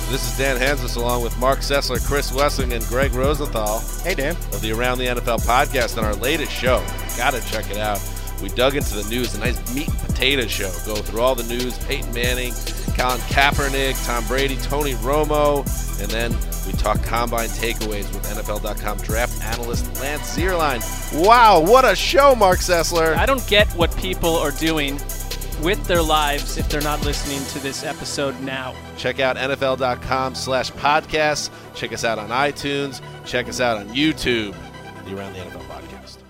This is Dan Hansis along with Mark Sessler, Chris Wessing, and Greg Rosenthal. Hey, Dan. Of the Around the NFL podcast on our latest show. Gotta check it out. We dug into the news, a nice meat and potato show. Go through all the news, Peyton Manning, Colin Kaepernick, Tom Brady, Tony Romo, and then we talk combine takeaways with NFL.com draft analyst Lance Zierlein. Wow, what a show, Mark Sessler. I don't get what people are doing with their lives if they're not listening to this episode now. Check out NFL.com/podcasts. Check us out on iTunes. Check us out on YouTube. The Around the NFL podcast.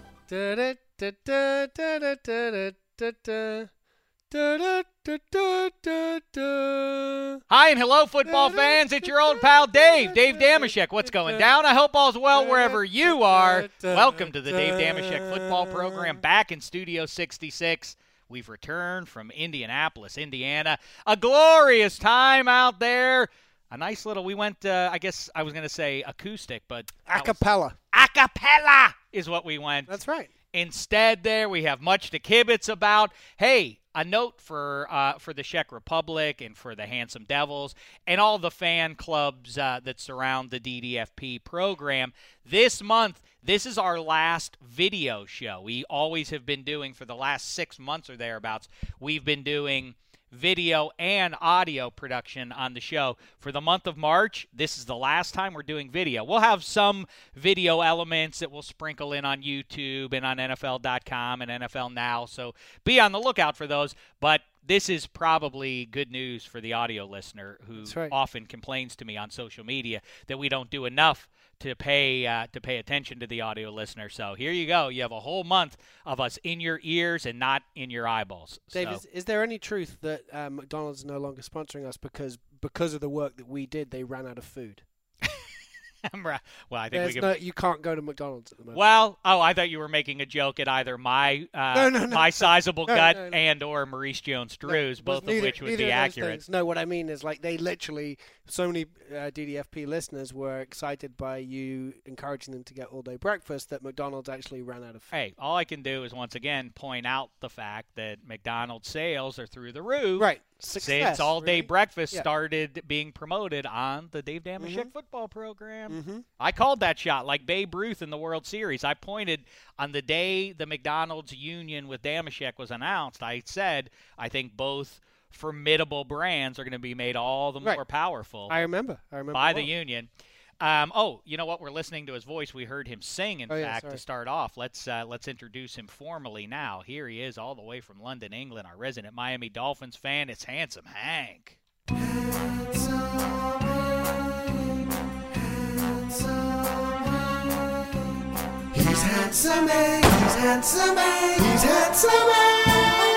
Hi and hello, football fans. It's your old pal Dave Dameshek. What's going down? I hope all's well wherever you are. Welcome to the Dave Dameshek football program, back in Studio 66. We've returned from Indianapolis, Indiana. A glorious time out there. A nice little, we went, I guess I was going to say acoustic, but Acapella. Acapella is what we went. That's right. Instead there, we have much to kibitz about. Hey, a note for the Czech Republic and for the Handsome Devils and all the fan clubs that surround the DDFP program. This month, this is our last video show. We always have been doing, for the last 6 months or thereabouts, we've been doing video and audio production on the show. For the month of March, this is the last time we're doing video. We'll have some video elements that we'll sprinkle in on YouTube and on NFL.com and NFL Now, so be on the lookout for those. But this is probably good news for the audio listener who often complains to me on social media that we don't do enough to pay attention to the audio listener. So here you go. You have a whole month of us in your ears and not in your eyeballs. Dave, is there any truth that McDonald's is no longer sponsoring us because of the work that we did, they ran out of food? Well, I think you can't go to McDonald's at the moment. Well, I thought you were making a joke at either my my sizable gut and or Maurice Jones-Drew's, both of which would be accurate. No, what I mean is, like, they literally, so many DDFP listeners were excited by you encouraging them to get all-day breakfast that McDonald's actually ran out of food. Hey, all I can do is once again point out the fact that McDonald's sales are through the roof. Right. Since all-day breakfast started being promoted on the Dave Dameshek football program. Mm-hmm. I called that shot like Babe Ruth in the World Series. I pointed on the day the McDonald's union with Dameshek was announced. I said, I think both formidable brands are going to be made all the more powerful. I remember by the union. You know what? We're listening to his voice. We heard him sing, in fact, to start off. Let's introduce him formally now. Here he is, all the way from London, England, our resident Miami Dolphins fan. It's Handsome Hank. He's handsome Hank. He's handsome Hank. He's handsome Hank.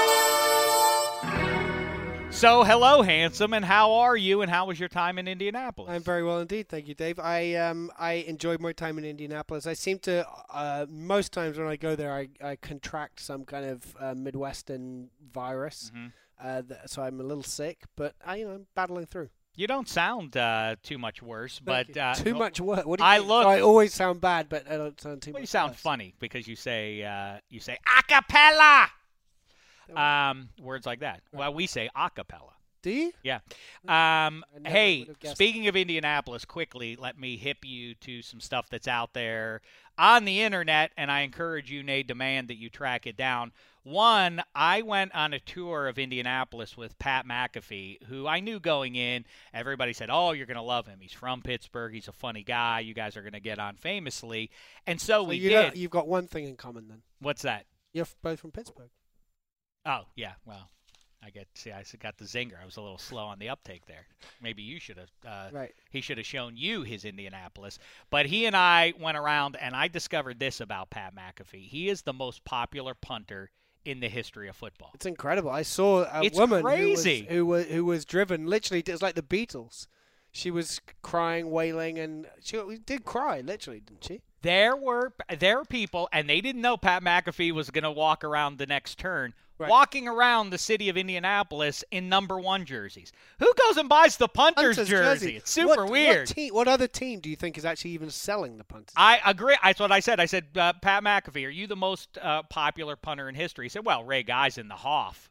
So, hello, Handsome, and how are you, and how was your time in Indianapolis? I'm very well indeed, thank you, Dave. I enjoyed my time in Indianapolis. I seem to, most times when I go there, I contract some kind of Midwestern virus, so I'm a little sick, but I'm battling through. You don't sound too much worse, but too much worse. What do you mean? I always sound bad, but I don't sound too much. You sound worse. funny because you say acapella. Words like that. Right. Well, we say acapella. Do you? Yeah. Hey, speaking of Indianapolis, quickly, let me hip you to some stuff that's out there on the internet, and I encourage you, nay, demand that you track it down. One, I went on a tour of Indianapolis with Pat McAfee, who I knew going in. Everybody said, oh, you're going to love him. He's from Pittsburgh. He's a funny guy. You guys are going to get on famously. And so we did. You've got one thing in common then. What's that? You're both from Pittsburgh. Oh, yeah, well, I got the zinger. I was a little slow on the uptake there. Maybe you should have. He should have shown you his Indianapolis. But he and I went around, and I discovered this about Pat McAfee. He is the most popular punter in the history of football. It's incredible. I saw a woman who was driven. Literally, it was like the Beatles. She was crying, wailing, and she did cry, literally, didn't she? There were people, and they didn't know Pat McAfee was going to walk around the next turn. Right. Walking around the city of Indianapolis in number 1 jerseys. Who goes and buys the punter's jersey? It's super weird. What other team do you think is actually even selling the punter's jersey? I agree. That's what I said. I said, Pat McAfee, are you the most popular punter in history? He said, well, Ray Guy's in the Hoff.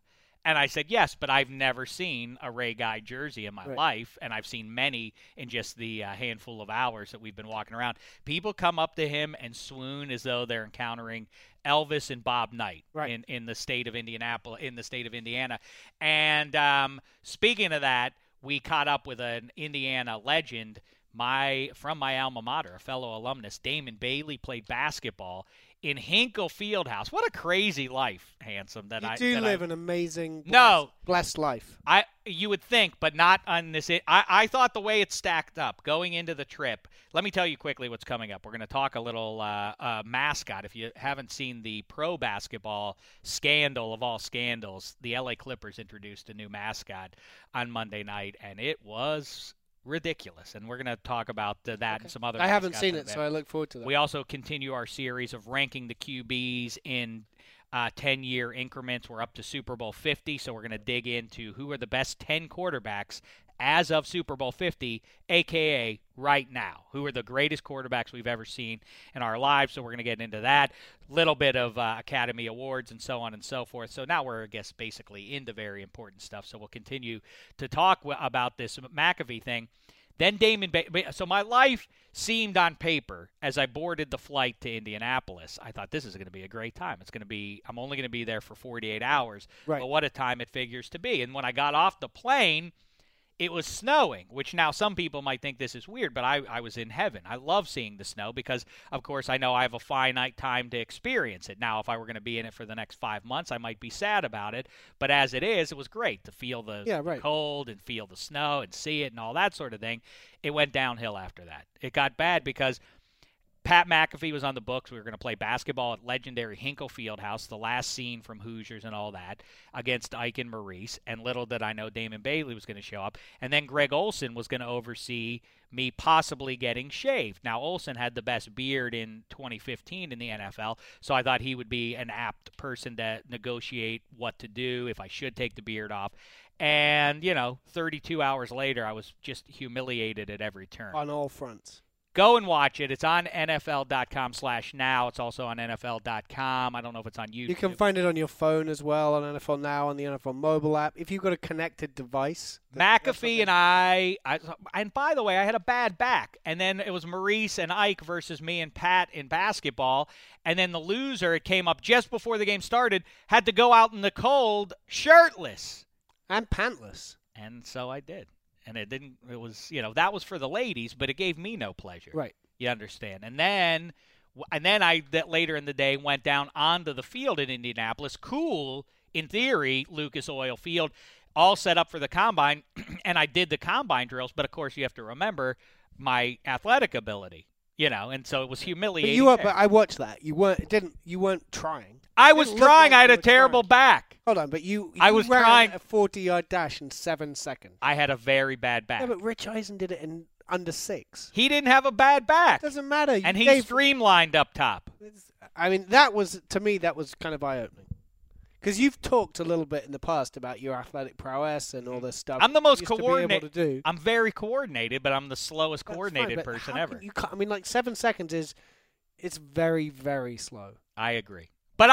And I said, yes, but I've never seen a Ray Guy jersey in my Right. life, and I've seen many in just the handful of hours that we've been walking around. People come up to him and swoon as though they're encountering Elvis and Bob Knight Right. in the state of Indianapolis, in the state of Indiana. And speaking of that, we caught up with an Indiana legend, from my alma mater, a fellow alumnus. Damon Bailey played basketball in Hinkle Fieldhouse. What a crazy life, Handsome. You do live an amazing, blessed life. You would think, but not on this. I thought the way it stacked up going into the trip. Let me tell you quickly what's coming up. We're going to talk a little mascot. If you haven't seen the pro basketball scandal of all scandals, the LA Clippers introduced a new mascot on Monday night, and it was ridiculous. And we're going to talk about that and some other. I haven't mascots seen like it, that. so I look forward to that. We also continue our series of ranking the QBs in 10-year increments. We're up to Super Bowl 50, so we're going to dig into who are the best 10 quarterbacks as of Super Bowl 50, a.k.a. right now. Who are the greatest quarterbacks we've ever seen in our lives, so we're going to get into that. Little bit of Academy Awards and so on and so forth. So now we're, I guess, basically into very important stuff, so we'll continue to talk about this McAfee thing. Then Damon so my life seemed on paper as I boarded the flight to Indianapolis. I thought this is going to be a great time. I'm only going to be there for 48 hours. Right. But what a time it figures to be. And when I got off the plane, it was snowing, which now some people might think this is weird, but I was in heaven. I love seeing the snow because, of course, I know I have a finite time to experience it. Now, if I were going to be in it for the next 5 months, I might be sad about it. But as it is, it was great to feel the cold and feel the snow and see it and all that sort of thing. It went downhill after that. It got bad because Pat McAfee was on the books. We were going to play basketball at legendary Hinkle Fieldhouse, the last scene from Hoosiers and all that, against Ike and Maurice. And little did I know Damon Bailey was going to show up. And then Greg Olson was going to oversee me possibly getting shaved. Now, Olson had the best beard in 2015 in the NFL, so I thought he would be an apt person to negotiate what to do if I should take the beard off. And, 32 hours later, I was just humiliated at every turn. On all fronts. Go and watch it. It's on NFL.com/now. It's also on NFL.com. I don't know if it's on YouTube. You can find it on your phone as well, on NFL Now, on the NFL mobile app. If you've got a connected device. McAfee and I, and by the way, I had a bad back. And then it was Maurice and Ike versus me and Pat in basketball. And then the loser, it came up just before the game started, had to go out in the cold shirtless. And pantless. And so I did. And it was, that was for the ladies, but it gave me no pleasure. Right. You understand? And then I, later in the day, went down onto the field in Indianapolis. Cool, in theory, Lucas Oil Field, all set up for the combine. And I did the combine drills, but of course you have to remember my athletic ability, and so it was humiliating. But I watched that. You weren't trying. I was trying. I had a terrible back. Hold on, but I was ran trying a 40-yard dash in 7 seconds. I had a very bad back. Yeah, but Rich Eisen did it in under 6. He didn't have a bad back. Doesn't matter. And he streamlined up top. I mean, that was kind of eye-opening. Because you've talked a little bit in the past about your athletic prowess and all this stuff. I'm the most coordinated. I'm very coordinated, but I'm the slowest coordinated person ever. I mean, 7 seconds it's very, very slow. I agree. But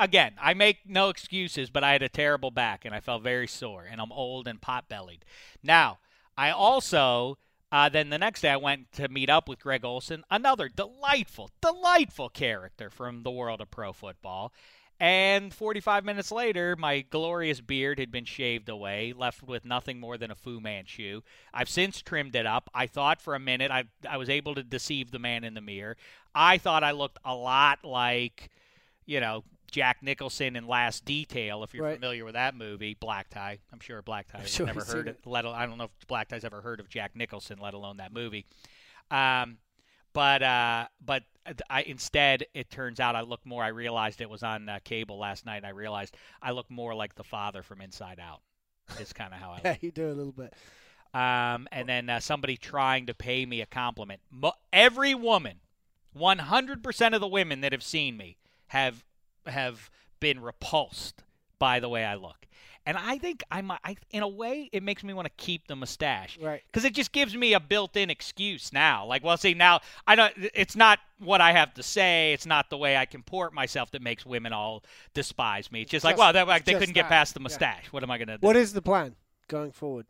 I make no excuses, but I had a terrible back, and I felt very sore, and I'm old and pot-bellied. Now, I also, then the next day I went to meet up with Greg Olson, another delightful, delightful character from the world of pro football. And 45 minutes later, my glorious beard had been shaved away, left with nothing more than a Fu Manchu. I've since trimmed it up. I thought for a minute I was able to deceive the man in the mirror. I thought I looked a lot like, Jack Nicholson in Last Detail, if you're familiar with that movie, Black Tie. I'm sure Black Tie has never heard it. I don't know if Black Tie's ever heard of Jack Nicholson, let alone that movie. But instead, it turns out I realized it was on cable last night, and I realized I look more like the father from Inside Out. Is kind of how I look. Yeah, you do a little bit. And then somebody trying to pay me a compliment. Every woman, 100% of the women that have seen me have been repulsed by the way I look. And I think in a way, it makes me want to keep the mustache. Right. Because it just gives me a built-in excuse now. Like, well, see, now I don't. It's not what I have to say. It's not the way I comport myself that makes women all despise me. It's just like, well, they couldn't get past the mustache. Yeah. What am I going to do? What is the plan going forward?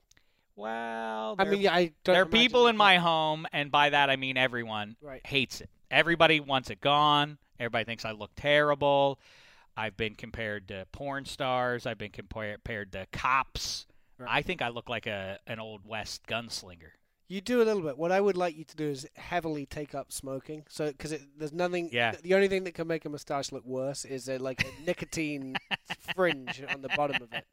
Well, I mean, I don't. There are people in my home, and by that I mean everyone hates it. Everybody wants it gone. Everybody thinks I look terrible. I've been compared to porn stars. I've been compared to cops. Right. I think I look like an Old West gunslinger. You do a little bit. What I would like you to do is heavily take up smoking. So, because there's nothing. Yeah. The only thing that can make a mustache look worse is like a nicotine fringe on the bottom of it.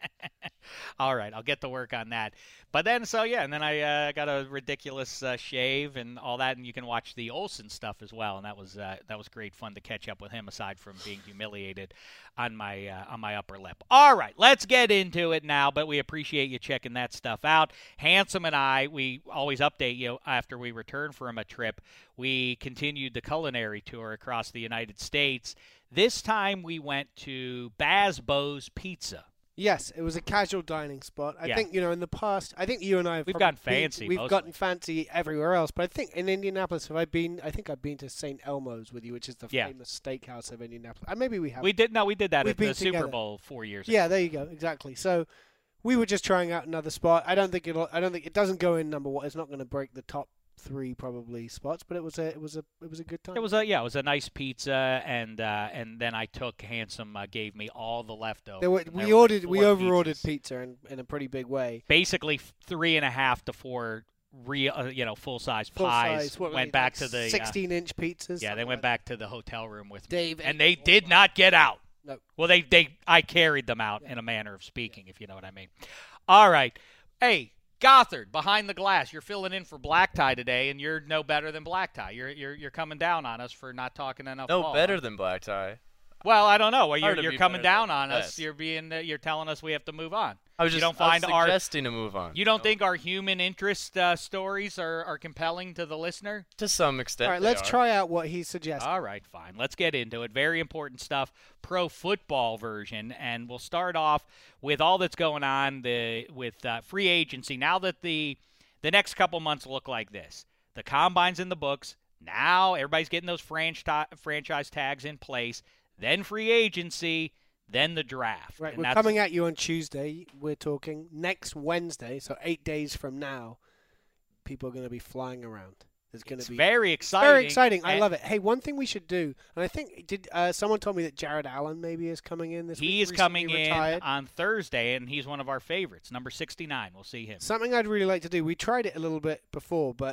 All right, I'll get to work on that. But then, and then I got a ridiculous shave and all that, and you can watch the Olsen stuff as well, and that was great fun to catch up with him. Aside from being humiliated on my upper lip. All right, let's get into it now. But we appreciate you checking that stuff out. Handsome and I, we always update you after we return from a trip. We continued the culinary tour across the United States. This time we went to Bazbo's Pizza. Yes, it was a casual dining spot. I think, in the past, I think you and I have gotten fancy. We've gotten fancy everywhere else. But I think in Indianapolis, I think I've been to St. Elmo's with you, which is the famous steakhouse of Indianapolis. Maybe we have. We did that at the Super Bowl 4 years ago. Yeah, there you go. Exactly. So we were just trying out another spot. I don't think it doesn't go in number one. It's not going to break the top 3 probably spots, but it was a good time. It was a nice pizza, and then I took Handsome gave me all the leftovers. We over-ordered pizza in a pretty big way. Basically 3.5 to 4 real full-size pies. Went back to the 16-inch pizzas. Yeah, they went back to the hotel room with Dave, and they did not get out. No. Well, I carried them out in a manner of speaking, if you know what I mean. All right, hey. Gothard, behind the glass. You're filling in for Black Tie today, and you're no better than Black Tie. You're coming down on us for not talking enough. No better than Black Tie. Well, I don't know. Well, you're coming down on us. You're telling us we have to move on. I was suggesting to move on. You don't think our human interest stories are compelling to the listener? To some extent. All right, let's try out what he suggested. All right, fine. Let's get into it. Very important stuff. Pro football version, and we'll start off with all that's going on with free agency. Now that the next couple months look like this, the combine's in the books. Now everybody's getting those franchise tags in place. Then free agency, then the draft. Right, we're coming at you on Tuesday. We're talking next Wednesday, so 8 days from now, people are going to be flying around. It's very exciting. Very exciting. I love it. Hey, one thing we should do, and I think someone told me that Jared Allen maybe is coming in this week. He is coming in on Thursday, and he's one of our favorites, number 69. We'll see him. Something I'd really like to do. We tried it a little bit before, but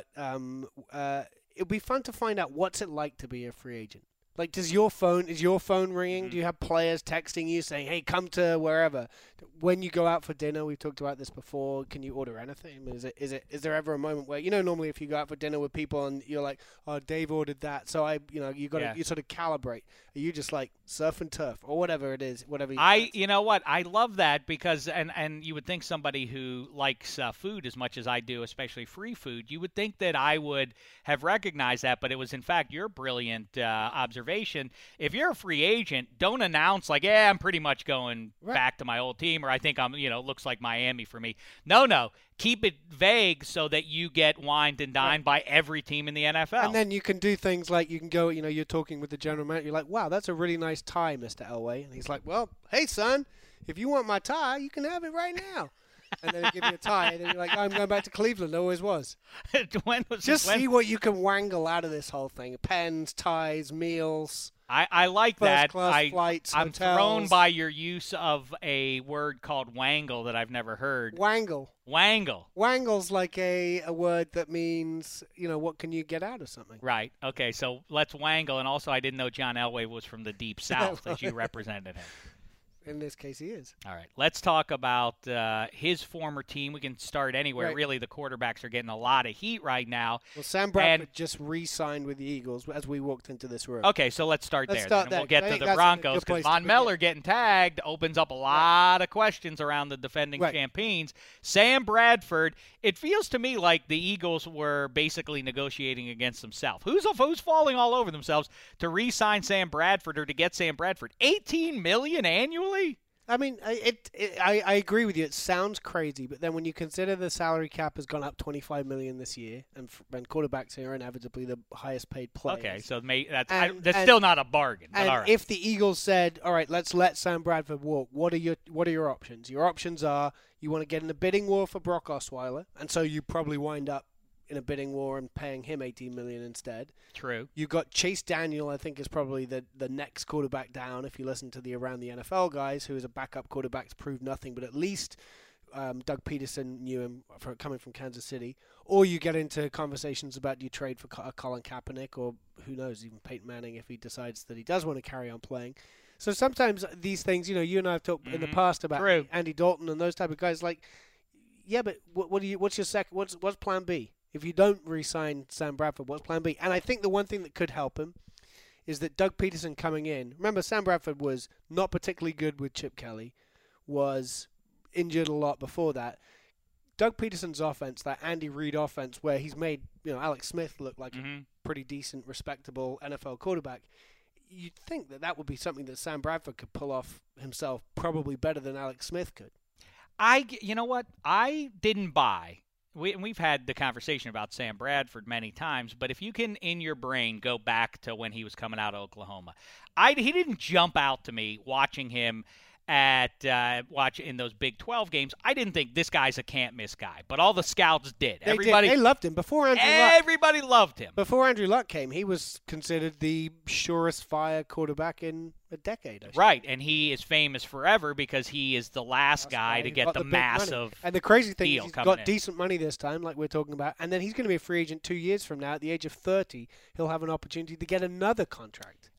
it would be fun to find out what's it like to be a free agent. Like, is your phone ringing? Mm-hmm. Do you have players texting you saying, hey, come to wherever? When you go out for dinner, we've talked about this before, can you order anything? Is there ever a moment where, normally if you go out for dinner with people and you're like, oh, Dave ordered that, so you sort of calibrate. Are you just like surf and turf or whatever it is, whatever you know what? I love that because, and you would think somebody who likes food as much as I do, especially free food, you would think that I would have recognized that, but it was in fact your brilliant observation. If you're a free agent, don't announce like, yeah, I'm pretty much going back to my old team, or I think I'm, looks like Miami for me. No. Keep it vague so that you get wined and dined by every team in the NFL. And then you can do things like you can go, you're talking with the general manager. You're like, wow, that's a really nice tie, Mr. Elway. And he's like, well, hey, son, if you want my tie, you can have it right now. And then they give you a tie, and then you're like, I'm going back to Cleveland. I always was. See what you can wangle out of this whole thing. Pens, ties, meals. I like that. First-class flights, I'm hotels. thrown by your use of a word called wangle that I've never heard. Wangle. Wangle's like a word that means, what can you get out of something? Right. Okay, so let's wangle. And also I didn't know John Elway was from the Deep South as you represented him. In this case, he is. All right. Let's talk about his former team. We can start anywhere. Right. Really, the quarterbacks are getting a lot of heat right now. Well, Sam Bradford just re-signed with the Eagles as we walked into this room. Okay, so let's start there. And we'll get to the Broncos because Von Miller getting tagged opens up a lot of questions around the defending champions. Sam Bradford, it feels to me like the Eagles were basically negotiating against themselves. Who's falling all over themselves to re-sign Sam Bradford or to get Sam Bradford? $18 million annually? I mean, I agree with you. It sounds crazy, but then when you consider the salary cap has gone up $25 million this year, and quarterbacks are inevitably the highest paid players. Okay, so that's still not a bargain. But And all right. if the Eagles said, "All right, let's let Sam Bradford walk," what are your options? Your options are you want to get in a bidding war for Brock Osweiler, and so you probably wind up in a bidding war and paying him $18 million instead. True. You got Chase Daniel, I think, is probably the next quarterback down if you listen to the Around the NFL guys, who is a backup quarterback to prove nothing, but at least Doug Peterson knew him coming from Kansas City. Or you get into conversations about do you trade for Colin Kaepernick, or who knows, even Peyton Manning if he decides that he does want to carry on playing. So sometimes these things, you and I have talked in the past about Andy Dalton and those type of guys. Like, yeah, but what's your second? What's plan B? If you don't re-sign Sam Bradford, what's plan B? And I think the one thing that could help him is that Doug Peterson coming in. Remember, Sam Bradford was not particularly good with Chip Kelly, was injured a lot before that. Doug Peterson's offense, that Andy Reid offense, where he's made Alex Smith look like a pretty decent, respectable NFL quarterback, you'd think that would be something that Sam Bradford could pull off himself probably better than Alex Smith could. You know what? I didn't buy. We've had the conversation about Sam Bradford many times, but if you can, in your brain, go back to when he was coming out of Oklahoma, he didn't jump out to me watching him in those Big 12 games. I didn't think this guy's a can't-miss guy, but all the scouts did. They loved him. Everybody loved him. Before Andrew Luck came, he was considered the surest fire quarterback in a decade. Right, and he is famous forever because he is the last guy to get the massive And the crazy thing is he's got in. decent money this time, like we're talking about, and then he's going to be a free agent 2 years from now. At the age of 30, he'll have an opportunity to get another contract.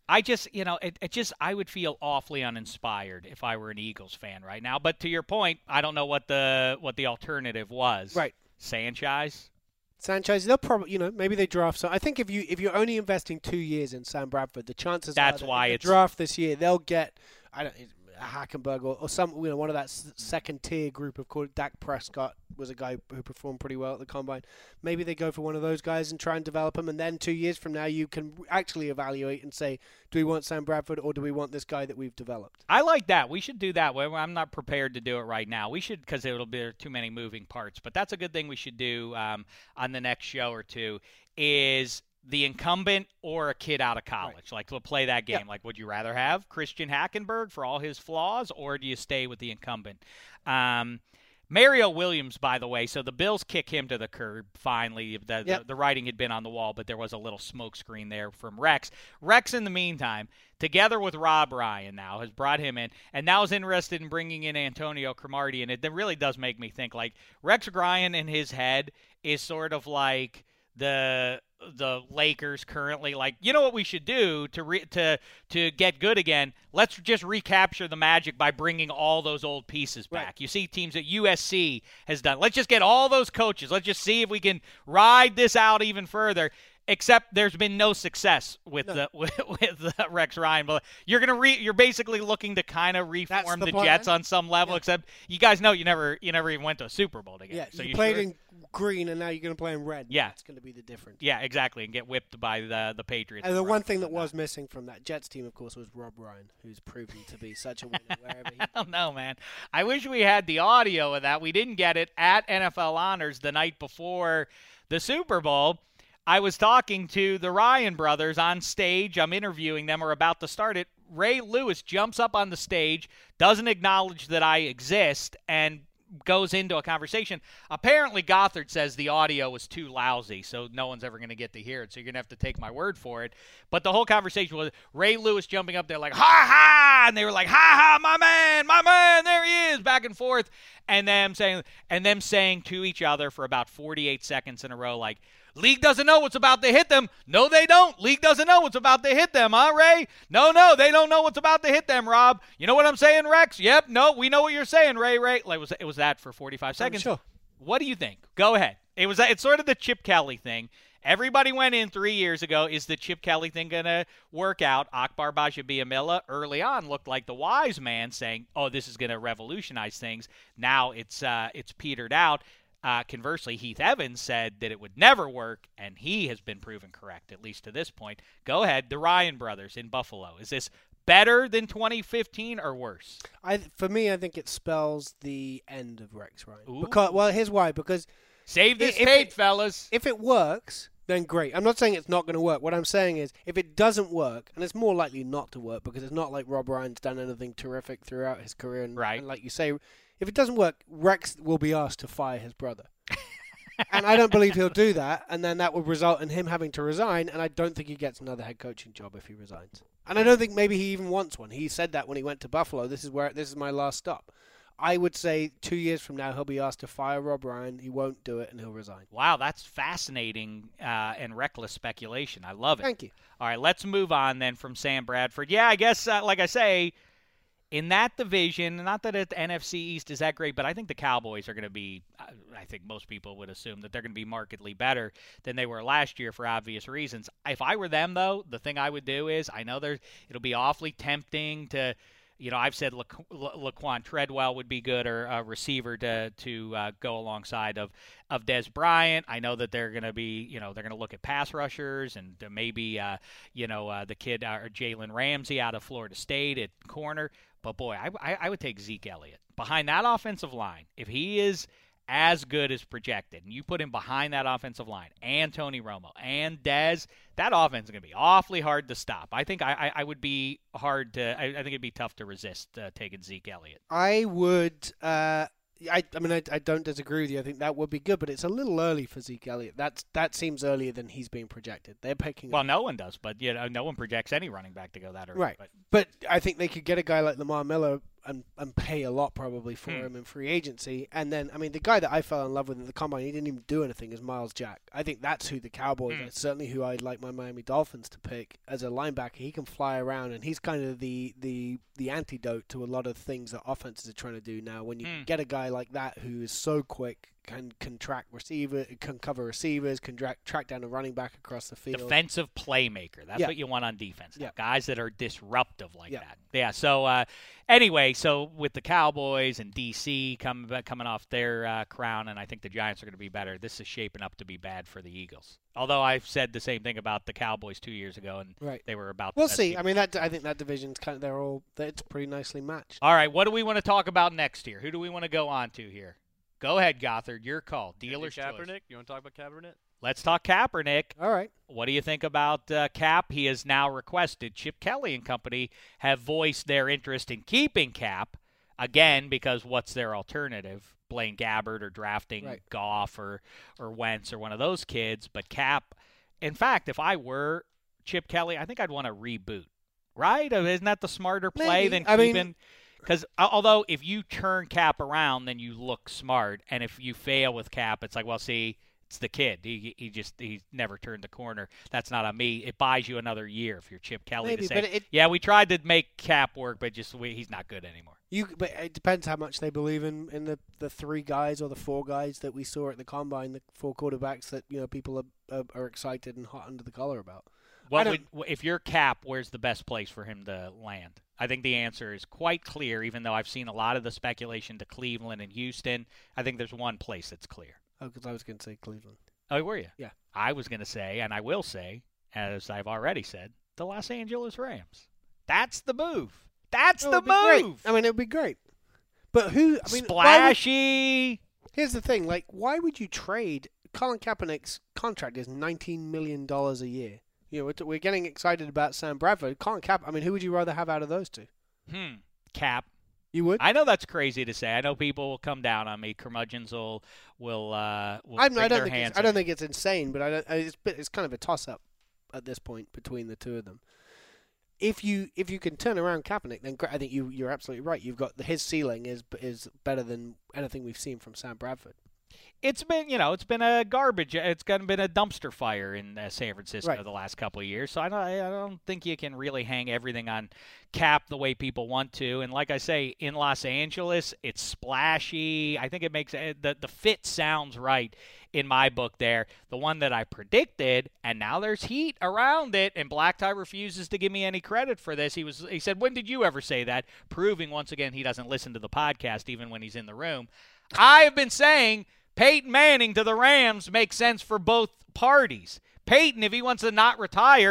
I would feel awfully uninspired if I were an Eagles fan right now. But to your point, I don't know what the alternative was. Right. Sanchez, they'll probably, maybe they draft some. I think if you're only investing 2 years in Sam Bradford, the chances are that if they draft this year, they'll get Hackenberg or some one of that second tier group of Dak Prescott was a guy who performed pretty well at the combine. Maybe they go for one of those guys and try and develop him, and then 2 years from now you can actually evaluate and say, do we want Sam Bradford or do we want this guy that we've developed? I like that. We should do that. I'm not prepared to do it right now. We should, because it'll be too many moving parts. But that's a good thing we should do on the next show or two is the incumbent or a kid out of college. Right. Like, we'll play that game. Yeah. Like, would you rather have Christian Hackenberg for all his flaws, or do you stay with the incumbent? Mario Williams, by the way, so the Bills kick him to the curb finally. The writing had been on the wall, but there was a little smoke screen there from Rex. Rex, in the meantime, together with Rob Ryan now, has brought him in, and now is interested in bringing in Antonio Cromartie, and it really does make me think, like, Rex Ryan in his head is sort of like the Lakers currently. Like, you know what we should do to get good again? Let's just recapture the magic by bringing all those old pieces back. Right. You see teams that USC has done. Let's just get all those coaches. Let's just see if we can ride this out even further. Except there's been no success with Rex Ryan. But you're basically looking to kind of reform the Jets on some level. Yeah. Except you guys know you never even went to a Super Bowl together. Yeah, so you played in green and now you're going to play in red. Yeah, that's going to be the difference. Yeah, exactly, and get whipped by the Patriots. And the one thing that was missing from that Jets team, of course, was Rob Ryan, who's proven to be such a winner wherever he. I don't know, man. I wish we had the audio of that. We didn't get it at NFL Honors the night before the Super Bowl. I was talking to the Ryan brothers on stage. I'm interviewing them. We're about to start it. Ray Lewis jumps up on the stage, doesn't acknowledge that I exist, and goes into a conversation. Apparently, Gothard says the audio was too lousy, so no one's ever going to get to hear it, so you're going to have to take my word for it. But the whole conversation was Ray Lewis jumping up there like, ha, ha, and they were like, ha, ha, my man, there he is, back and forth, and them saying to each other for about 48 seconds in a row, like, League doesn't know what's about to hit them. No, they don't. League doesn't know what's about to hit them, huh, Ray? No, they don't know what's about to hit them, Rob. You know what I'm saying, Rex? Yep, no, we know what you're saying, Ray. Like, it was that for 45 seconds. Sure. What do you think? Go ahead. It's sort of the Chip Kelly thing. Everybody went in 3 years ago. Is the Chip Kelly thing going to work out? Akbar Bajabiamila early on looked like the wise man saying, oh, this is going to revolutionize things. Now it's petered out. Conversely, Heath Evans said that it would never work, and he has been proven correct, at least to this point. Go ahead. The Ryan brothers in Buffalo. Is this better than 2015 or worse? For me, I think it spells the end of Rex Ryan. Ooh. Because, here's why. Because Save this if tape, it- fellas. if it works, then great. I'm not saying it's not going to work. What I'm saying is, if it doesn't work, and it's more likely not to work because it's not like Rob Ryan's done anything terrific throughout his career. And, Right. and like you say, if it doesn't work, Rex will be asked to fire his brother. And I don't believe he'll do that, and then that would result in him having to resign, and I don't think he gets another head coaching job if he resigns. And I don't think maybe he even wants one. He said that when he went to Buffalo, this is my last stop. I would say 2 years from now he'll be asked to fire Rob Ryan. He won't do it, and he'll resign. Wow, that's fascinating and reckless speculation. I love it. Thank you. All right, let's move on then from Sam Bradford. Yeah, I guess, like I say, in that division, not that the NFC East is that great, but I think the Cowboys are going to be, I think most people would assume that they're going to be markedly better than they were last year for obvious reasons. If I were them, though, the thing I would do is, I know it'll be awfully tempting to, I've said Laquan Treadwell would be good, or a receiver to go alongside of Dez Bryant. I know that they're going to be, they're going to look at pass rushers and maybe, the kid or Jalen Ramsey out of Florida State at corner. But, boy, I would take Zeke Elliott. Behind that offensive line, if he is as good as projected, and you put him behind that offensive line, and Tony Romo, and Dez, that offense is going to be awfully hard to stop. I think I would be hard to – I think it'd be tough to resist taking Zeke Elliott. I would I don't disagree with you. I think that would be good, but it's a little early for Zeke Elliott. That seems earlier than he's being projected. They're picking. Well, no one does, but no one projects any running back to go that early. Right, but I think they could get a guy like Lamar Miller and pay a lot probably for him in free agency. And then, the guy that I fell in love with in the combine, he didn't even do anything, is Miles Jack. I think that's who the Cowboys, that's certainly who I'd like my Miami Dolphins to pick as a linebacker. He can fly around, and he's kind of the antidote to a lot of things that offenses are trying to do now. When you get a guy like that who is so quick, can track receiver, can cover receivers, can track down a running back across the field. Defensive playmaker. That's what you want on defense. Yeah. Guys that are disruptive like that. Yeah. So anyway, so with the Cowboys and DC coming off their crown, and I think the Giants are going to be better. This is shaping up to be bad for the Eagles. Although I've said the same thing about the Cowboys 2 years ago, and they were about. We'll see. I think that division's it's pretty nicely matched. All right, what do we want to talk about next here? Who do we want to go on to here? Go ahead, Gothard. Your call. Dealer's choice. Kaepernick? You want to talk about Kaepernick? Let's talk Kaepernick. All right. What do you think about Cap? He has now requested. Chip Kelly and company have voiced their interest in keeping Cap, again, because what's their alternative? Blaine Gabbert or drafting Goff or Wentz or one of those kids. But Cap, in fact, if I were Chip Kelly, I think I'd want to reboot. Right? Isn't that the smarter play than keeping? Because although if you turn Cap around, then you look smart, and if you fail with Cap, it's like, well, see, it's the kid. He never turned the corner. That's not on me. It buys you another year if you're Chip Kelly to say, we tried to make Cap work, but he's not good anymore. But it depends how much they believe in the three guys or the four guys that we saw at the combine, the four quarterbacks that people are excited and hot under the collar about. If you're Cap, where's the best place for him to land? I think the answer is quite clear, even though I've seen a lot of the speculation to Cleveland and Houston. I think there's one place that's clear. Oh, because I was going to say Cleveland. Oh, were you? Yeah. I was going to say, and I will say, as I've already said, the Los Angeles Rams. That's the move. That's the move. It would be great. But who? Splashy. Here's the thing. Why would you trade? Colin Kaepernick's contract is $19 million a year. We're getting excited about Sam Bradford. Colin Kaepernick, who would you rather have out of those two? Cap. You would? I know that's crazy to say. I know people will come down on me. Curmudgeons will I don't think it's insane, but it's kind of a toss-up at this point between the two of them. If you can turn around Kaepernick, then I think you're absolutely right. You've got his ceiling is better than anything we've seen from Sam Bradford. It's been, it's been a garbage. It's been a dumpster fire in San Francisco the last couple of years. So I don't think you can really hang everything on Cap the way people want to. And like I say, in Los Angeles, it's splashy. I think it makes the fit sounds right in my book there. The one that I predicted, and now there's heat around it, and Black Tie refuses to give me any credit for this. He said, "When did you ever say that?" Proving once again he doesn't listen to the podcast even when he's in the room. I have been saying Peyton Manning to the Rams makes sense for both parties. Peyton, if he wants to not retire,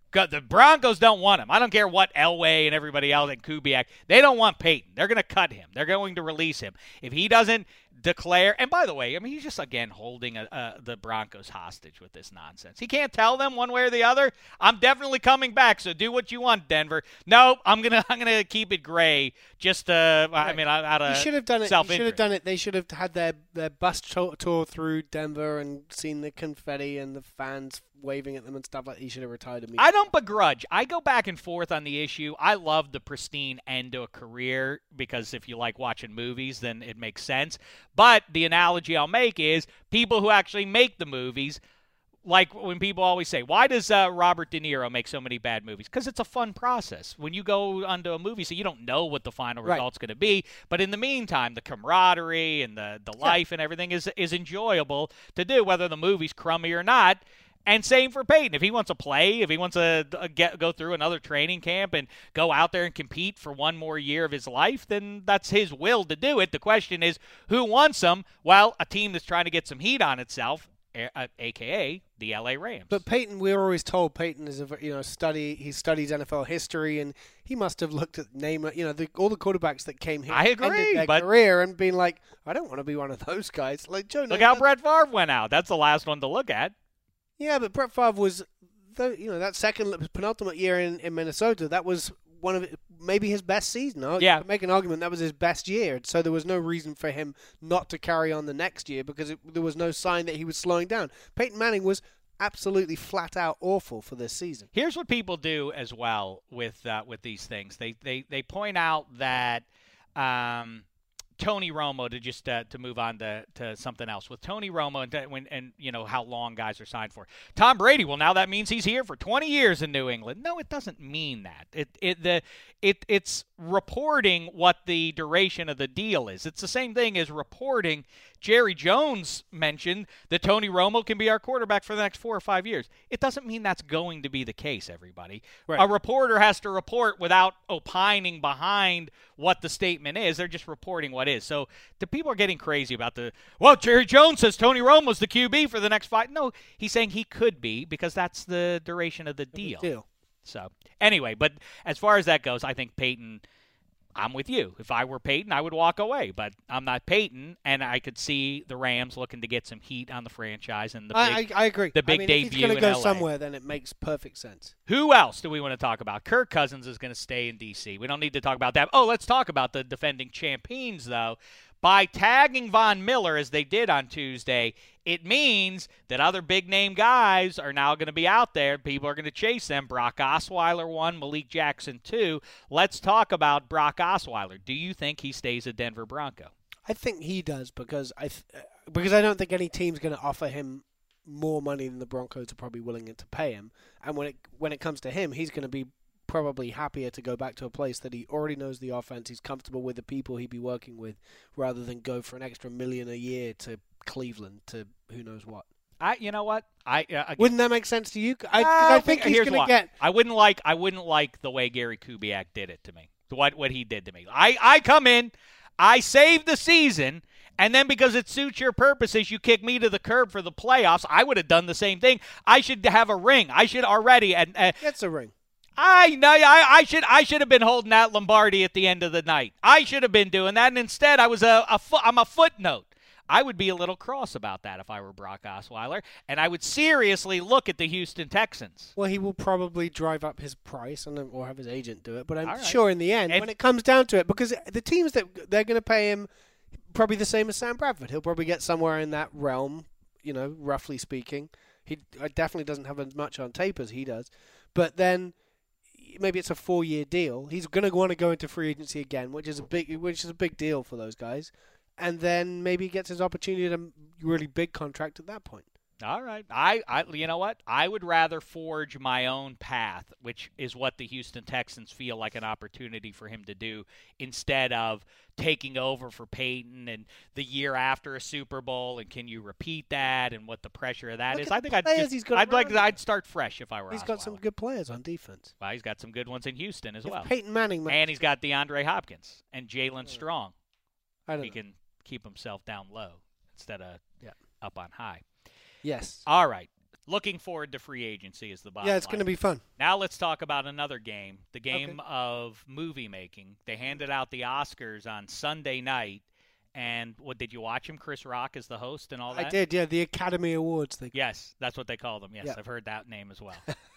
The Broncos don't want him. I don't care what Elway and everybody else and Kubiak. They don't want Peyton. They're going to cut him. They're going to release him. If he doesn't declare, and by the way, I mean, he's just, again, holding the Broncos hostage with this nonsense. He can't tell them one way or the other, I'm definitely coming back, so do what you want, Denver. No, I'm gonna keep it gray just out of He should have done it. self-interest. He should have done it. They should have had their bus tour through Denver and seen the confetti and the fans waving at them and stuff like that. He should have retired immediately. I don't begrudge. I go back and forth on the issue. I love the pristine end to a career because if you like watching movies, then it makes sense. But the analogy I'll make is people who actually make the movies, like when people always say, why does Robert De Niro make so many bad movies? Because it's a fun process. When you go onto a movie, so you don't know what the final result's going to be. But in the meantime, the camaraderie and the life and everything is enjoyable to do, whether the movie's crummy or not. And same for Peyton. If he wants to play, if he wants to go through another training camp and go out there and compete for one more year of his life, then that's his will to do it. The question is, who wants him? Well, a team that's trying to get some heat on itself, a.k.a. the L.A. Rams. But Peyton, we were always told Peyton is he studies NFL history, and he must have looked at all the quarterbacks that came here. I agree, ended their but career and been like, I don't want to be one of those guys. Like Joe, look how Brett Favre went out. That's the last one to look at. Yeah, but Brett Favre was, that second penultimate year in Minnesota. That was one of maybe his best season. Yeah, you could make an argument that was his best year. So there was no reason for him not to carry on the next year because there was no sign that he was slowing down. Peyton Manning was absolutely flat out awful for this season. Here's what people do as well with these things. They point out that. Tony Romo, to move on to something else with Tony Romo and how long guys are signed for. Tom Brady, well, now that means he's here for 20 years in New England. No, it doesn't mean that. It's reporting what the duration of the deal is. It's the same thing as reporting. Jerry Jones mentioned that Tony Romo can be our quarterback for the next 4 or 5 years. It doesn't mean that's going to be the case, everybody. Right. A reporter has to report without opining behind what the statement is. They're just reporting what is. So the people are getting crazy about Jerry Jones says Tony Romo's the QB for the next 5. No, he's saying he could be because that's the duration of the deal. So anyway, but as far as that goes, I think Peyton, I'm with you. If I were Peyton, I would walk away. But I'm not Peyton, and I could see the Rams looking to get some heat on the franchise and I agree. The big debut if he's going to in go LA. somewhere, then it makes perfect sense. Who else do we want to talk about? Kirk Cousins is going to stay in D.C. We don't need to talk about that. Oh, let's talk about the defending champions, though. By tagging Von Miller, as they did on Tuesday, it means that other big-name guys are now going to be out there. People are going to chase them. Brock Osweiler 1, Malik Jackson 2. Let's talk about Brock Osweiler. Do you think he stays a Denver Bronco? I think he does because I don't think any team's going to offer him more money than the Broncos are probably willing to pay him. And when it comes to him, he's going to be probably happier to go back to a place that he already knows the offense, he's comfortable with the people he'd be working with, rather than go for an extra $1 million a year to Cleveland to who knows what. You know what? Wouldn't that make sense to you? I think he's going to get. I wouldn't like the way Gary Kubiak did it to me. What he did to me. I come in, I save the season. And then because it suits your purposes, you kick me to the curb for the playoffs. I would have done the same thing. I should have a ring. I should already. Gets a ring. I know. I should have been holding that Lombardi at the end of the night. I should have been doing that, and instead I'm a footnote. I would be a little cross about that if I were Brock Osweiler, and I would seriously look at the Houston Texans. Well, he will probably drive up his price or have his agent do it, but I'm sure in the end, when it comes down to it, because the teams that they're going to pay him, probably the same as Sam Bradford. He'll probably get somewhere in that realm, roughly speaking. He definitely doesn't have as much on tape as he does, but then maybe it's a 4-year deal. He's going to want to go into free agency again, which is a big deal for those guys. And then maybe he gets his opportunity at a really big contract at that point. All right. I you know what? I would rather forge my own path, which is what the Houston Texans feel like an opportunity for him to do, instead of taking over for Peyton and the year after a Super Bowl, and can you repeat that and what the pressure of that is. I think I'd start fresh if I were. He's got some good players on defense. Well, he's got some good ones in Houston as well. Peyton Manning, and he's got DeAndre Hopkins and Jalen Strong. He can keep himself down low instead of up on high. Yes. All right. Looking forward to free agency is the bottom Yeah, it's line. going to be fun. Now let's talk about another game, the game of movie making. They handed out the Oscars on Sunday night, and what did you watch him? Chris Rock is the host and all that? I did, yeah, the Academy Awards thing. Yes, that's what they call them. Yes, Yeah. I've heard that name as well.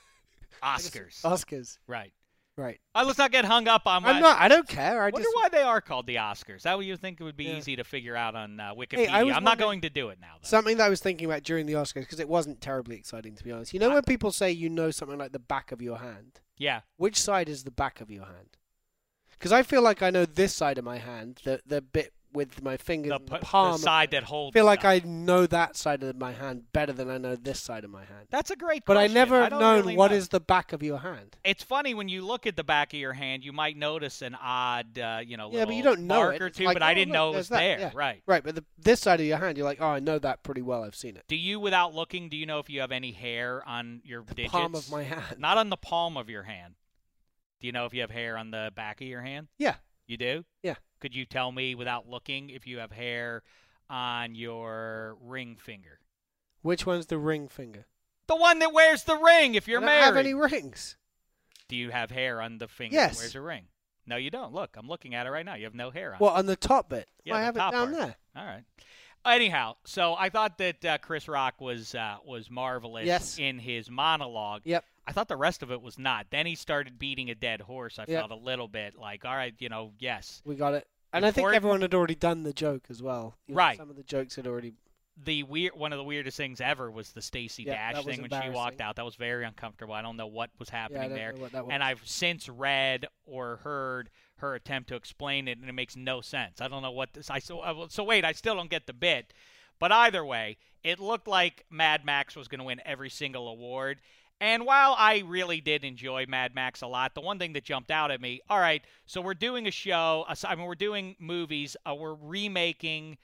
Oscars. Oscars. Right. Right. Let's not get hung up on I don't care. I wonder just why they are called the Oscars. That would you think it would be Yeah. easy to figure out on Wikipedia. I was I'm not wondering- going to do it now, though. something that I was thinking about during the Oscars because it wasn't terribly exciting, to be honest. You know when people say you know something like the back of your hand? Yeah. Which side is the back of your hand? Because I feel like I know this side of my hand, the bit with my fingers, The, and the the palm. side that holds I feel like stuff. I know that side of my hand better than I know this side of my hand. That's a great But I question. never have don't known really what know. is the back of your hand. It's funny when you look at the back of your hand, you might notice an odd, Yeah, little but you don't know mark it. or It's two. like, But I oh, didn't look, know it there's was that, there. yeah. Right. Right, but this side of your hand, you're like, oh, I know that pretty well. I've seen it. Do you, without looking, do you know if you have any hair on your digits? Palm of my hand. Not on the palm of your hand. Do you know if you have hair on the back of your hand? Yeah. You do? Yeah. Could you tell me, without looking, if you have hair on your ring finger? Which one's the ring finger? The one that wears the ring if you're I don't married. have any rings. Do you have hair on the finger Yes. that wears a ring? No, you don't. Look, I'm looking at it right now. You have no hair on Well, on the top bit. Yeah, Well, I the have it top down part. there. All right. Anyhow, so I thought that Chris Rock was marvelous Yes. in his monologue. Yep. I thought the rest of it was not. Then he started beating a dead horse. I Yep. felt a little bit like, all right, yes. We got it. And I think Important- everyone had already done the joke as well. You know, Right. Some of the jokes had already. One of the weirdest things ever was the Stacey Yeah, Dash that was thing when she walked embarrassing. out. That was very uncomfortable. I don't know what was Yeah, I happening don't there. know what that was. And I've since read or heard her attempt to explain it, and it makes no sense. I don't know what this. So wait, I still don't get the bit. But either way, it looked like Mad Max was going to win every single award. And while I really did enjoy Mad Max a lot, the one thing that jumped out at me, all right, so we're doing a show. We're doing movies. We're remaking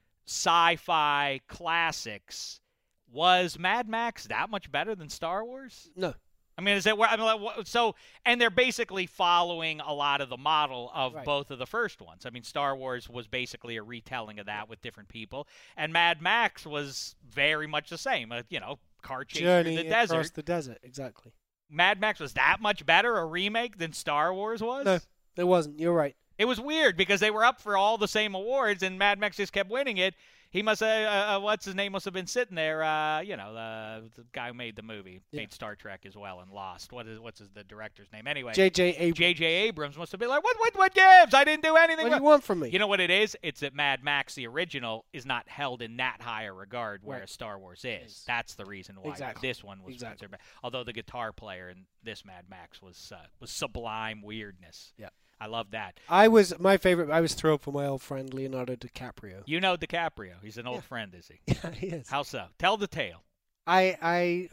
sci-fi classics. Was Mad Max that much better than Star Wars? No. I mean, is that where? I mean, so, and they're basically following a lot of the model of Right. both of the first ones. I mean, Star Wars was basically a retelling of that with different people, and Mad Max was very much the same. Car chase Journey through the across desert. the desert. Exactly. Mad Max was that much better a remake than Star Wars was? No, it wasn't. You're right. It was weird because they were up for all the same awards, and Mad Max just kept winning it. He must have, what's his name, must have been sitting there, the guy who made the movie, Yeah. made Star Trek as well and Lost. What's the director's name? Anyway, J.J. Abrams. J.J. Abrams must have been like, what gives? I didn't do anything. What do you wrong." want from me? You know what it is? It's that Mad Max, the original, is not held in that high a regard, whereas Right. Star Wars is. Yes. That's the reason why Exactly. this one was Exactly. considered. Although the guitar player in this Mad Max was sublime weirdness. Yeah. I love that. I was thrilled for my old friend Leonardo DiCaprio. You know DiCaprio. He's an old Yeah. friend, is he? Yeah, he is. How so? Tell the tale. I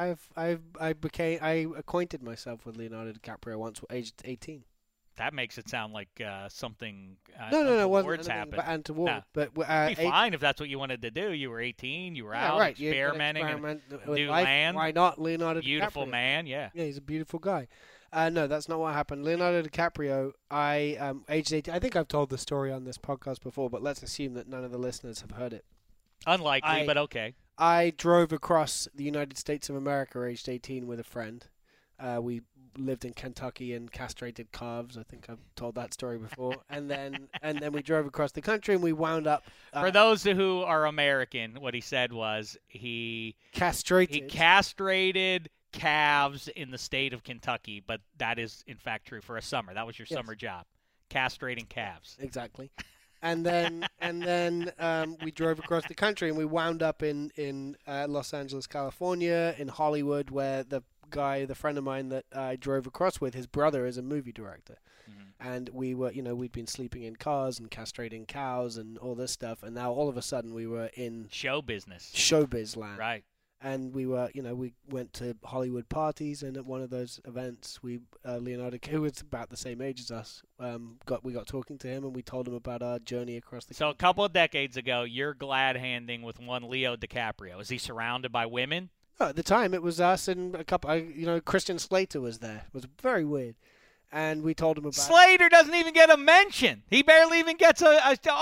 acquainted myself with Leonardo DiCaprio once, aged 18. That makes it sound like something. No, it wasn't untoward's anything happened. but untoward. No. But It'd be fine if that's what you wanted to do. You were 18. You were out right. you can experimenting. experiment with new life. land. Why not Leonardo Beautiful DiCaprio? man. Yeah. Yeah, he's a beautiful guy. No, that's not what happened. Leonardo DiCaprio, aged 18. I think I've told the story on this podcast before, but let's assume that none of the listeners have heard it. Unlikely, but okay. I drove across the United States of America aged 18 with a friend. We lived in Kentucky and castrated calves. I think I've told that story before. and then we drove across the country and we wound up For those who are American, what he said was he castrated. castrated calves in the state of Kentucky, but that is in fact true for a summer. That was your Yes. summer job, castrating calves. Exactly. And then we drove across the country and we wound up in Los Angeles, California, in Hollywood, where the friend of mine that I drove across with, his brother is a movie director. And we were, we'd been sleeping in cars and castrating cows and all this stuff. And now all of a sudden we were in Show business. showbiz land. Right. And we were, we went to Hollywood parties, and at one of those events, Leonardo, who was about the same age as us, we got talking to him, and we told him about our journey across the. So a couple of decades ago, you're glad handing with one Leo DiCaprio. Is he surrounded by women? Oh, at the time, it was us and a couple. Christian Slater was there. It was very weird. and we told him about it. Slater doesn't even get a mention. He barely even gets by the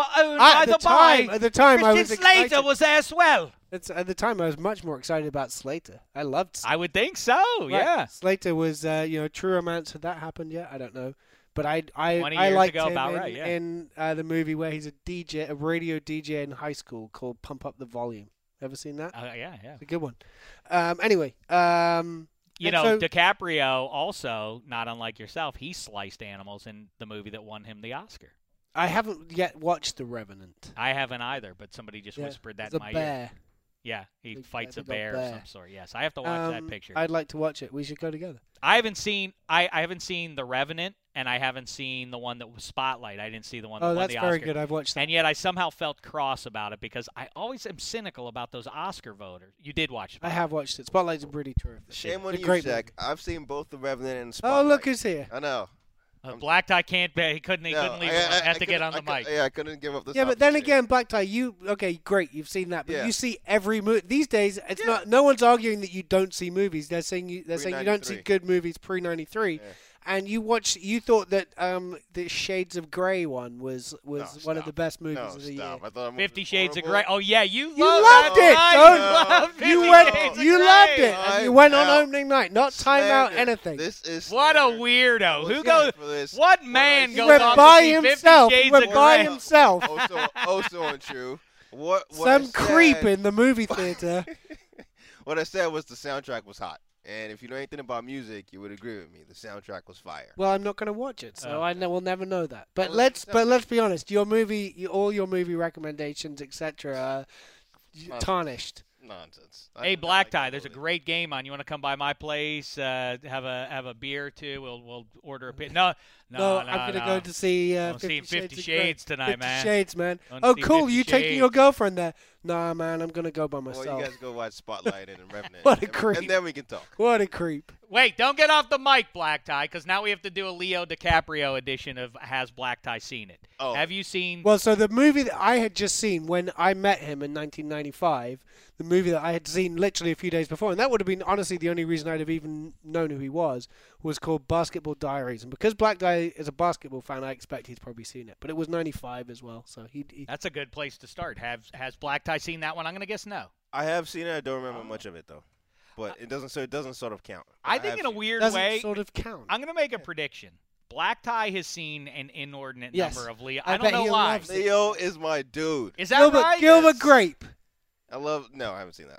time, I was Christian Slater excited. was there as well. At the time, I was much more excited about Slater. I loved Slater. I would think so. Right. Yeah. Slater was, true romance. Had that happened yet? I don't know. But I 20 years liked ago, him about in, right, yeah. in the movie where he's a DJ, a radio DJ in high school called Pump Up the Volume. Ever seen that? Yeah. It's a good one. Anyway, DiCaprio also, not unlike yourself, he sliced animals in the movie that won him the Oscar. I haven't yet watched The Revenant. I haven't either, but somebody just whispered that It's in a my bear. ear. Yeah, he fights a big old bear of bear. some sort. Yes, I have to watch that picture. I'd like to watch it. We should go together. I haven't seen The Revenant, and I haven't seen the one that was Spotlight. I didn't see the one that won the Oscar. Oh, that's very good. I've watched that. And yet I somehow felt cross about it because I always am cynical about those Oscar voters. You did watch Spotlight. I have watched it. Spotlight's pretty terrific. Shame on It's a you, great Jack. movie. I've seen both The Revenant and Spotlight. Oh, look who's here. I know. Black Tie can't be. He couldn't leave. I had to get on the mic. I couldn't give up this. Yeah, but then opportunity. again, Black Tie, great, you've seen that, but Yeah. you see every movie these days. It's not. No one's arguing that you don't see movies. They're saying you don't see 93. good movies pre-93, and you thought that the Shades of Grey one was one of the best movies of the year. I thought 50 Shades of Grey. Oh yeah, you You love loved that, it. right? Don't- You You love went. 50 Shades of You Grey. loved it, and you went on Time opening night. Not time out Slander. anything. This is What a slander. weirdo! Let's Who go goes? for this. What man He goes went on by to see 50 himself. He Shades went of by Grey? himself. So untrue. What I Some said- creep in the movie theater. What I said was the soundtrack was hot, and if you know anything about music, you would agree with me. The soundtrack was fire. Well, I'm not going to watch it, so we'll never know that. But Well, let's be honest. All your movie recommendations, etc., are tarnished. Nonsense. Hey, Black Tie, there's a great game on. You want to come by my place? Have a beer or two. We'll order a pit. No, I'm going to go to see I'm 50 seeing 50 Shades of Shades Grey. tonight, 50 man. Shades, man. Going Oh, to see cool. 50 You taking Shades. your girlfriend there? Nah, man. I'm going to go by myself. Well, you guys go watch Spotlight and Revenant. What a creep. And then we can talk. What a creep. Wait, don't get off the mic, Black Tie, because now we have to do a Leo DiCaprio edition of Has Black Tie Seen It? Oh. Have you seen? Well, so the movie that I had just seen when I met him in 1995, the movie that I had seen literally a few days before, and that would have been honestly the only reason I'd have even known who he was called Basketball Diaries. And because Black Guy is a basketball fan, I expect he's probably seen it. But it was 95 as well, so he That's a good place to start. Has Black Tie seen that one? I'm going to guess no. I have seen it. I don't remember much of it though, but it doesn't. So it doesn't sort of count. I have think in a seen it. weird doesn't way, sort of count. I'm going to make a prediction. Black Tie has seen an inordinate Yes. number of Leo. I I don't bet know he why. loves it. Leo is my dude. Is that right? Gilbert Yes. Grape. I love. No, I haven't seen that.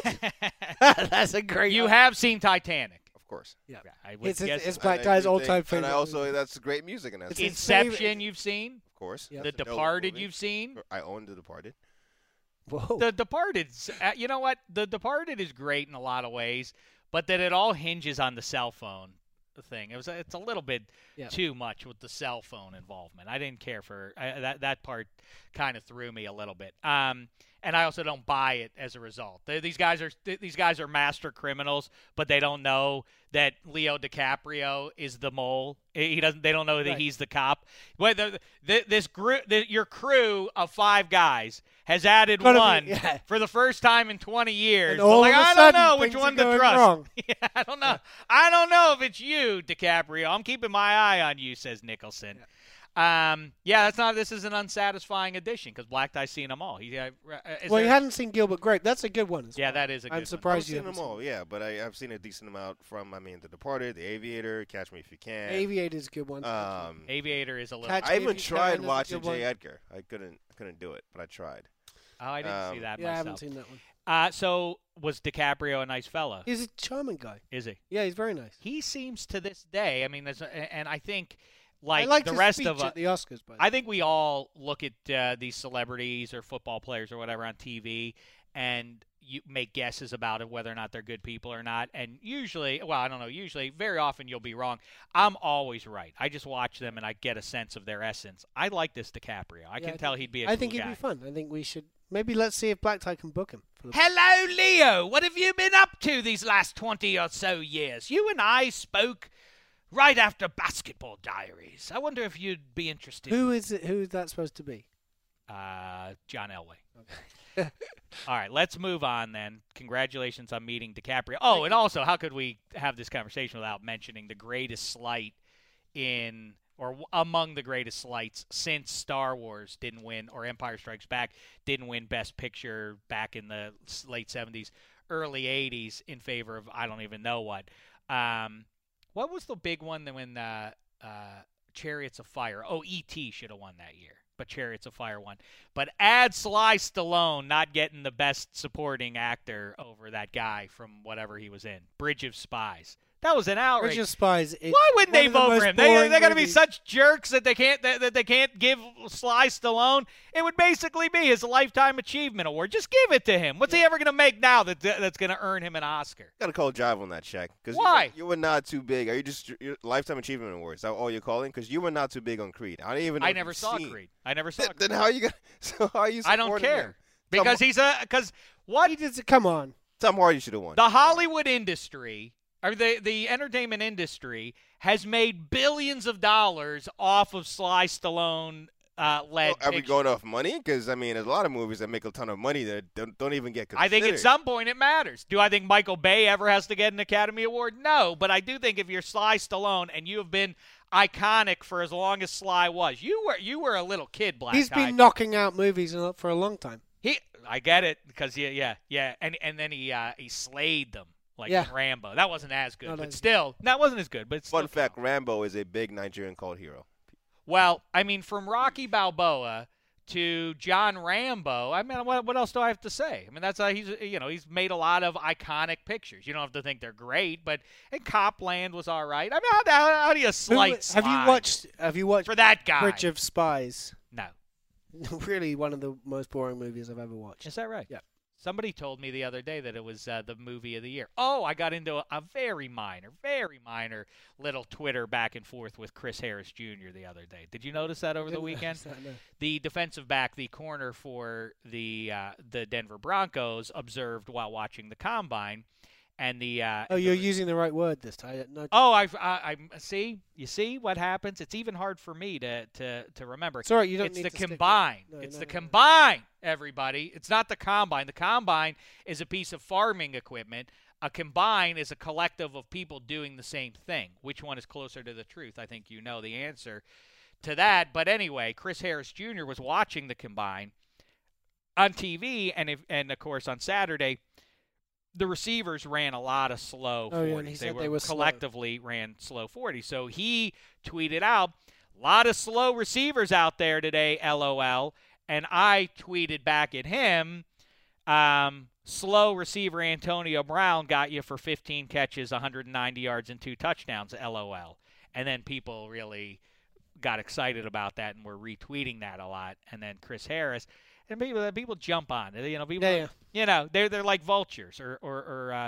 What? That's a great. You have seen Titanic. Of course. Yeah. I would It's guess. Black And Tie's I do all-time think- favorite. And I also movie. that's great music in that. It's his Inception, favorite. you've seen. Of course. Yep. The That's a dope Departed, movie. you've seen. I own The Departed. Whoa. The Departed's. You know what? The Departed is great in a lot of ways, but that it all hinges on the cell phone thing. It's a little bit Yeah. too much with the cell phone involvement. I didn't care for that part. Kind of threw me a little bit. And I also don't buy it as a result. These guys are master criminals, but they don't know that Leo DiCaprio is the mole. They don't know that Right. he's the cop. But your crew of 5 guys has added Gotta be- one yeah. for the first time in 20 years. And But all like, of a I don't sudden, know which things are one to going trust. wrong. Yeah, I don't know. I don't know if it's you, DiCaprio. I'm keeping my eye on you, says Nicholson. This is an unsatisfying addition because Black Tie's seen them all. You hadn't seen Gilbert Grape. That's a good one. as Yeah, well. that is a good I'm one. surprised I've you seen haven't them all, yeah, but I've seen a decent amount from, The Departed, The Aviator, Catch Me If You Can. Aviator's a good one. Aviator is a little. Catch I Me even If You tried Can is a watching good one. J. Edgar. I couldn't do it, but I tried. Oh, I didn't see that Yeah, I haven't myself. seen that one. So was DiCaprio a nice fella? He's a charming guy. Is he? Yeah, he's very nice. He seems to this day. I mean, and I think I like liked the his rest speech of us. at the Oscars. By the I way. think we all look at these celebrities or football players or whatever on TV, and you make guesses about it, whether or not they're good people or not. And usually, well, I don't know. Usually, very often you'll be wrong. I'm always right. I just watch them and I get a sense of their essence. I like this DiCaprio. I can tell he'd be a I think cool he'd guy. be fun. I think we should maybe let's see if Black Tie can book him. For the Hello, Leo. What have you been up to these last 20 or so years? You and I spoke right after Basketball Diaries. I wonder if you'd be interested. Who is it? Who is that supposed to be? John Elway. All right, let's move on then. Congratulations on meeting DiCaprio. Oh, and also, how could we have this conversation without mentioning the greatest slight among the greatest slights since Star Wars didn't win, or Empire Strikes Back didn't win Best Picture back in the late 70s, early 80s in favor of I don't even know what. What was the big one that when Chariots of Fire? Oh, E.T. should have won that year, but Chariots of Fire won. But add Sly Stallone not getting the Best Supporting Actor over that guy from whatever he was in, Bridge of Spies. That was an outrage. Bridge of Spies. Why wouldn't they vote for him? They're going to be such jerks that they can't give Sly Stallone. It would basically be his Lifetime Achievement Award. Just give it to him. What's he ever going to make now that's going to earn him an Oscar? Got to call jive on that check. Why? You were not too big. Are you just your Lifetime Achievement Award? Is that all you're calling? Because you were not too big on Creed. I didn't even know. I never saw Creed. Then how are you going? So how are you? I don't care him? because what? He just, come on. Tom Hardy should have won. The Hollywood industry. Or the entertainment industry has made billions of dollars off of Sly Stallone led. Are we going off money? Because I mean, there's a lot of movies that make a ton of money that don't even get considered. I think at some point it matters. Do I think Michael Bay ever has to get an Academy Award? No, but I do think if you're Sly Stallone and you have been iconic for as long as Sly was, you were a little kid, black He's guy. been knocking out movies for a long time. I get it because yeah, and then he slayed them. Like in Rambo. That wasn't as good, but still. That wasn't as good, but Fun fact, Rambo is a big Nigerian cult hero. Well, I mean, from Rocky Balboa to John Rambo, I mean, what else do I have to say? I mean, that's he's made a lot of iconic pictures. You don't have to think they're great, and Copland was all right. I mean, how do you slight Have you watched for that guy? Bridge of Spies? No. Really one of the most boring movies I've ever watched. Is that right? Yeah. Somebody told me the other day that it was the movie of the year. Oh, I got into a very minor little Twitter back and forth with Chris Harris Jr. the other day. Did you notice that over the weekend? No. The defensive back, the corner for the Denver Broncos, observed while watching the combine, and you're using the right word this time. No. Oh, I see. You see what happens? It's even hard for me to remember. It's all right. You don't it's need the to combine. It's the combine, everybody. It's not the combine. The combine is a piece of farming equipment. A combine is a collective of people doing the same thing. Which one is closer to the truth? I think you know the answer to that. But anyway, Chris Harris Jr. was watching the combine on TV, and of course on Saturday. The receivers ran a lot of slow 40s. They collectively ran slow 40s. So he tweeted out, a lot of slow receivers out there today, LOL. And I tweeted back at him, slow receiver Antonio Brown got you for 15 catches, 190 yards, and 2 touchdowns, LOL. And then people really got excited about that and were retweeting that a lot. And then Chris Harris. And people jump on it. You know, people. Yeah. They're like vultures or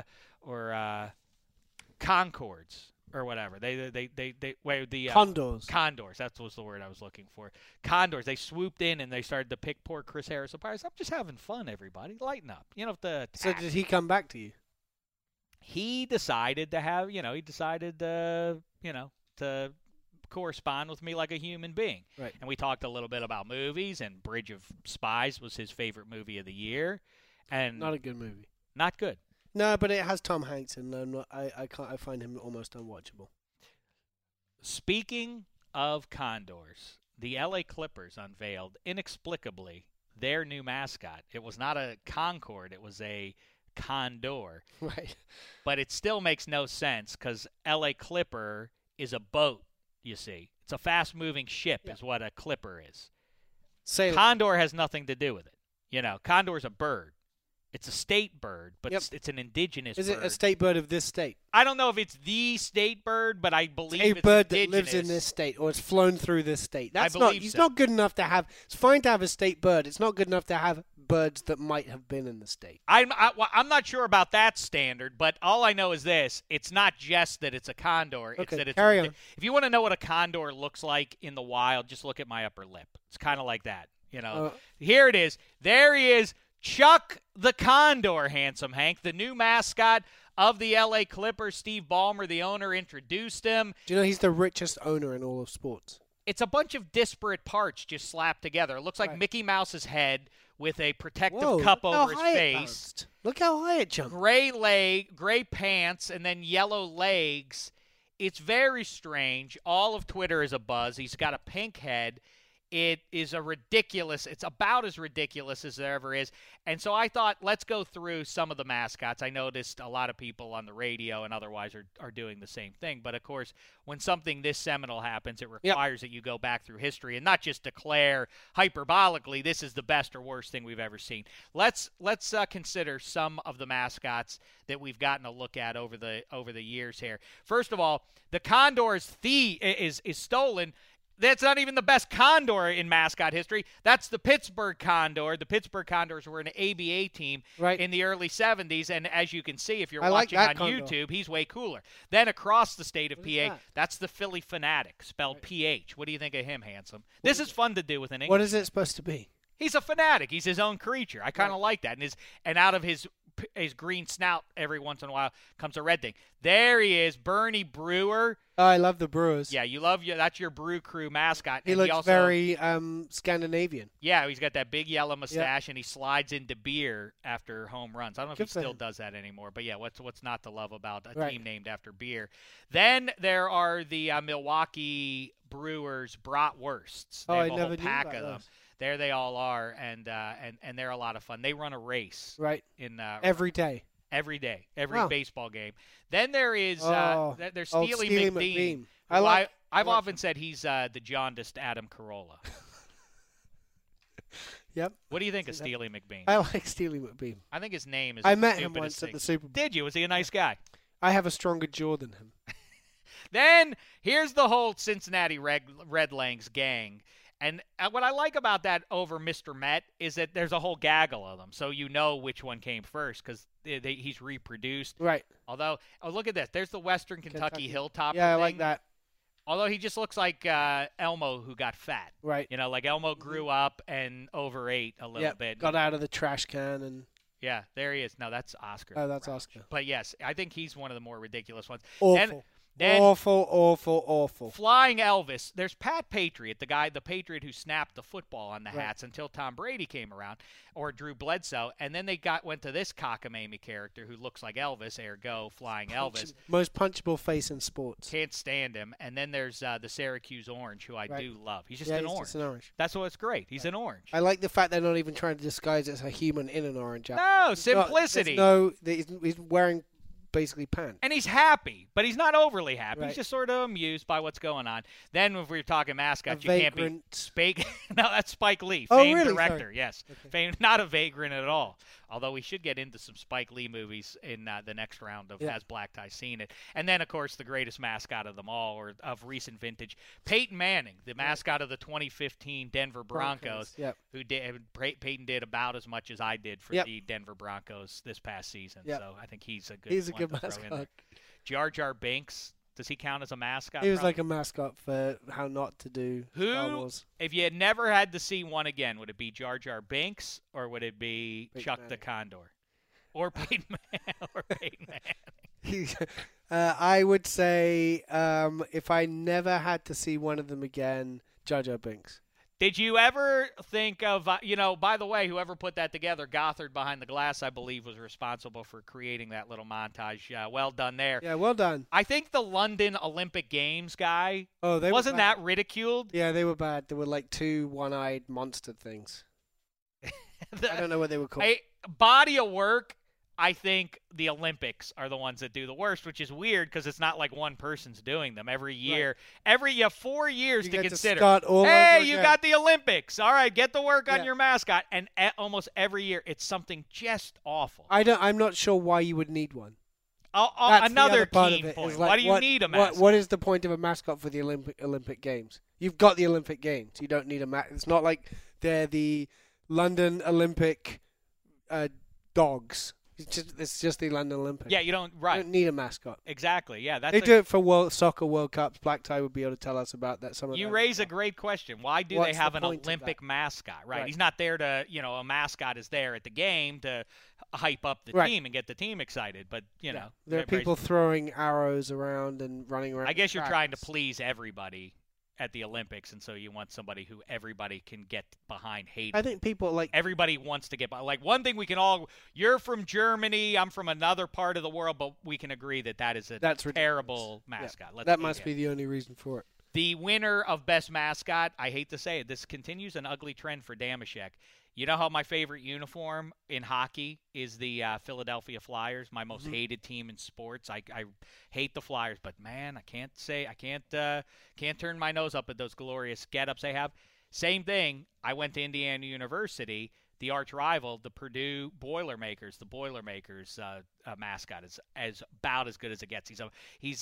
concords or whatever. The condors. Condors. That was the word I was looking for. Condors. They swooped in and they started to pick poor Chris Harris apart. I'm just having fun, everybody. Lighten up. So did he come back to you? He decided to have. He decided to correspond with me like a human being. Right. And we talked a little bit about movies, and Bridge of Spies was his favorite movie of the year. And not a good movie. Not good. No, but it has Tom Hanks in there. I find him almost unwatchable. Speaking of condors, the LA Clippers unveiled inexplicably their new mascot. It was not a Concorde, it was a condor. Right. But it still makes no sense because LA Clipper is a boat. You see, it's a fast-moving ship is what a clipper is. Condor has nothing to do with it. Condor's a bird. It's a state bird, but it's an indigenous bird. Is it a state bird of this state? I don't know if it's the state bird, but I believe it's a bird indigenous. that lives in this state or it's flown through this state. It's so. not good enough to have. It's fine to have a state bird. It's not good enough to have birds that might have been in the state. I'm not sure about that standard, but all I know is this: it's not just that it's a condor. Okay, it's that it's carry on. If you want to know what a condor looks like in the wild, just look at my upper lip. It's kind of like that. Here it is. There he is. Chuck the Condor, Handsome Hank, the new mascot of the L.A. Clippers. Steve Ballmer, the owner, introduced him. Do you know he's the richest owner in all of sports? It's a bunch of disparate parts just slapped together. It looks like Mickey Mouse's head with a protective cup over his face. Look how high it jumped. Gray pants, and then yellow legs. It's very strange. All of Twitter is a buzz. He's got a pink head. It is it's about as ridiculous as there ever is. And so I thought, let's go through some of the mascots. I noticed a lot of people on the radio and otherwise are doing the same thing. But, of course, when something this seminal happens, it requires that you go back through history and not just declare hyperbolically this is the best or worst thing we've ever seen. Let's consider some of the mascots that we've gotten a look at over the years here. First of all, the Condor is stolen. That's not even the best condor in mascot history. That's the Pittsburgh Condor. The Pittsburgh Condors were an ABA team in the early 70s, and as you can see, if you're watching on YouTube, he's way cooler. Then across the state of PA, that's the Philly Fanatic, spelled PH. What do you think of him, Handsome? This is fun to do with an English. What is it supposed to be? He's a fanatic. He's his own creature. I kind of like that. And out of his green snout every once in a while comes a red thing. There he is, Bernie Brewer. Oh, I love the Brewers. Yeah, that's your Brew Crew mascot. He looks very Scandinavian. Yeah, he's got that big yellow mustache, and he slides into beer after home runs. I don't know if he still does that anymore, but yeah, what's not to love about a team named after beer? Then there are the Milwaukee Brewers Bratwursts. They have a whole pack of them. There they all are, and they're a lot of fun. They run a race in every day. Every day, every baseball game. Then there is there's Steely McBeam. I've often said he's the jaundiced Adam Carolla. Yep. What do you think of Steely McBeam? I like Steely McBeam. I think his name is. I met him once at the Super Bowl. Did you? Was he a nice guy? I have a stronger jaw than him. Then here's the whole Cincinnati Redlangs gang. And what I like about that over Mr. Met is that there's a whole gaggle of them, so you know which one came first because he's reproduced. Right. Although, look at this. There's the Western Kentucky Hilltopper. Yeah, I thing. like that. Although he just looks like Elmo who got fat. Right. You know, like Elmo grew up and overate a little bit. Got out of the trash can and. Yeah, there he is. No, that's Oscar. Oh, that's Oscar. But yes, I think he's one of the more ridiculous ones. Awful. Then, awful. Flying Elvis. There's Pat Patriot, the Patriot who snapped the football on the hats until Tom Brady came around, or Drew Bledsoe, and then they went to this cockamamie character who looks like Elvis, ergo Flying Elvis. Most punchable face in sports. Can't stand him. And then there's the Syracuse Orange, who I do love. He's just an orange. Just an orange. That's what's great. He's an orange. I like the fact they're not even trying to disguise it as a human in an orange outfit. No, simplicity. He's wearing basically pants. And he's happy, but he's not overly happy. Right. He's just sort of amused by what's going on. Then if we're talking mascots, you can't be No, that's Spike Lee, famed director. Sorry. Yes, famed, not a vagrant at all. Although we should get into some Spike Lee movies in the next round of Has Black Tie Seen It? And then, of course, the greatest mascot of them all, or of recent vintage, Peyton Manning, the mascot of the 2015 Denver Broncos. Who Peyton did about as much as I did for the Denver Broncos this past season. So I think he's a good mascot. Jar Jar Binks. Does he count as a mascot? He was like a mascot for How Not to Do Star Wars. If you had never had to see one again, would it be Jar Jar Binks or would it be Chuck the Condor? Or Peyton Manning? I would say if I never had to see one of them again, Jar Jar Binks. Did you ever think of, by the way, whoever put that together, Gothard Behind the Glass, I believe, was responsible for creating that little montage. Well done there. Yeah, well done. I think the London Olympic Games guy, wasn't were that ridiculed? Yeah, they were bad. They were like two one-eyed monster things. I don't know what they were called. Body of work. I think the Olympics are the ones that do the worst, which is weird because it's not like one person's doing them every year. You have 4 years to consider. You got the Olympics. All right, get to work on your mascot. And almost every year, it's something just awful. I'm not sure why you would need one. Another keen point. Why do you need a mascot? What is the point of a mascot for the Olympic Games? You've got the Olympic Games. You don't need a mascot. It's not like they're the London Olympic dogs. It's just the London Olympics. Yeah, you don't need a mascot. Exactly. Yeah, they do it for Soccer World Cups. Black Tie would be able to tell us about that. You raise a great question. Why do they have an Olympic mascot? Right. He's not there to, a mascot is there at the game to hype up the team and get the team excited. But there are people throwing arrows around and running around. I guess you're trying to please everybody. at the Olympics, and so you want somebody who everybody can get behind. I think people like everybody wants to get by. Like one thing we can all. You're from Germany. I'm from another part of the world, but we can agree that is a terrible mascot. Yeah, that must be the only reason for it. The winner of Best Mascot, I hate to say it, this continues an ugly trend for Damashek. You know how my favorite uniform in hockey is the Philadelphia Flyers, my most hated team in sports. I hate the Flyers, but man, I can't turn my nose up at those glorious get-ups they have. Same thing. I went to Indiana University. The arch rival, the Purdue Boilermakers. The Boilermakers mascot is about as good as it gets. He's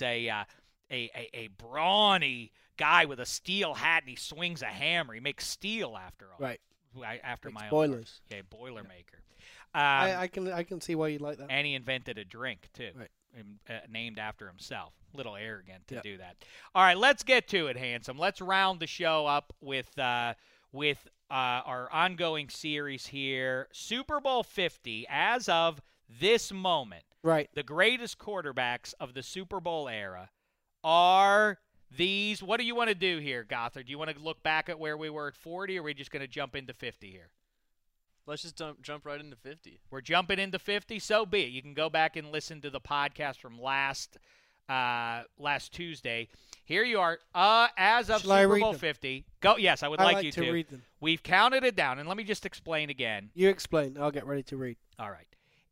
a brawny guy with a steel hat, and he swings a hammer. He makes steel after all. Right. After my boilers. Okay, Boilermaker. I can see why you like that. And he invented a drink too, right. Named after himself. A little arrogant to do that. All right, let's get to it, Handsome. Let's round the show up with our ongoing series here. Super Bowl 50, as of this moment, right? The greatest quarterbacks of the Super Bowl era are these. What do you want to do here, Gothard? Do you want to look back at where we were at 40, or are we just going to jump into 50 here? Let's just jump right into 50. We're jumping into 50, so be it. You can go back and listen to the podcast from last Tuesday. Here you are, as of Super Bowl 50. Go. Yes, I would like you to read them. We've counted it down, and let me just explain again. You explain. I'll get ready to read. All right.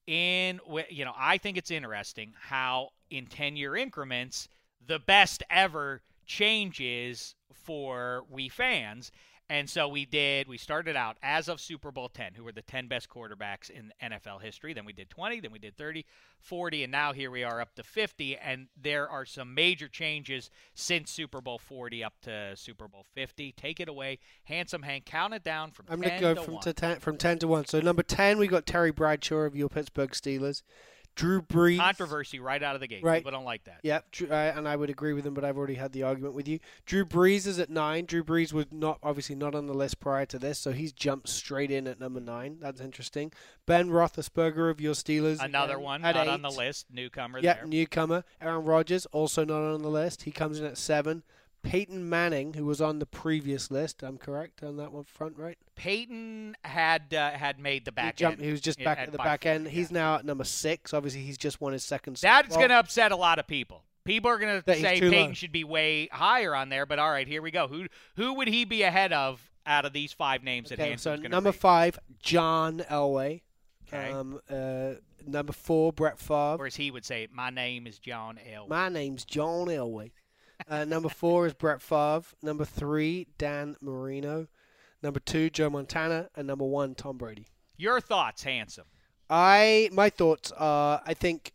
I think it's interesting how in 10-year increments the best ever changes for we fans. And so we started out as of Super Bowl 10, who were the 10 best quarterbacks in NFL history. Then we did 20, then we did 30, 40, and now here we are up to 50. And there are some major changes since Super Bowl 40 up to Super Bowl 50. Take it away. Handsome Hank, count it down from 10 to 1. I'm going to go from 10 to 1. So number 10, we got Terry Bradshaw of your Pittsburgh Steelers. Drew Brees. Controversy right out of the gate. Right. People don't like that. Yep, and I would agree with him, but I've already had the argument with you. Drew Brees is at 9. Drew Brees was obviously not on the list prior to this, so he's jumped straight in at number 9. That's interesting. Ben Roethlisberger of your Steelers. Another one not 8. on the list. Newcomer there. Yep, newcomer. Aaron Rodgers, also not on the list. He comes in at 7. Peyton Manning, who was on the previous list. I'm correct on that one front, right? Peyton had made the back end. He was just back at the back end. Yeah. He's now at number 6. Obviously, he's just won his second Super Bowl. That's going to upset a lot of people. People are going to say Peyton should be way higher on there, but all right, here we go. Who would he be ahead of out of these 5 names that Hanson's going to number 5, John Elway. Okay. Number 4, Brett Favre. Or as he would say, my name is John Elway. My name's John Elway. Number 4 is Brett Favre. Number 3, Dan Marino. Number 2, Joe Montana. And number 1, Tom Brady. Your thoughts, Handsome? My thoughts are, I think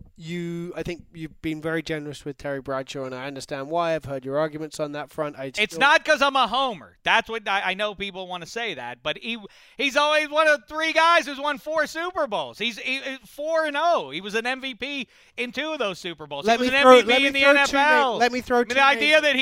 you've been very generous with Terry Bradshaw, and I understand why. I've heard your arguments on that front. It's not because I'm a homer. That's what I know people want to say that, but he's always one of 3 guys who's won 4 Super Bowls. He's 4-0. He was an MVP in 2 of those Super Bowls. He was an MVP in the NFL. Let me throw two the idea that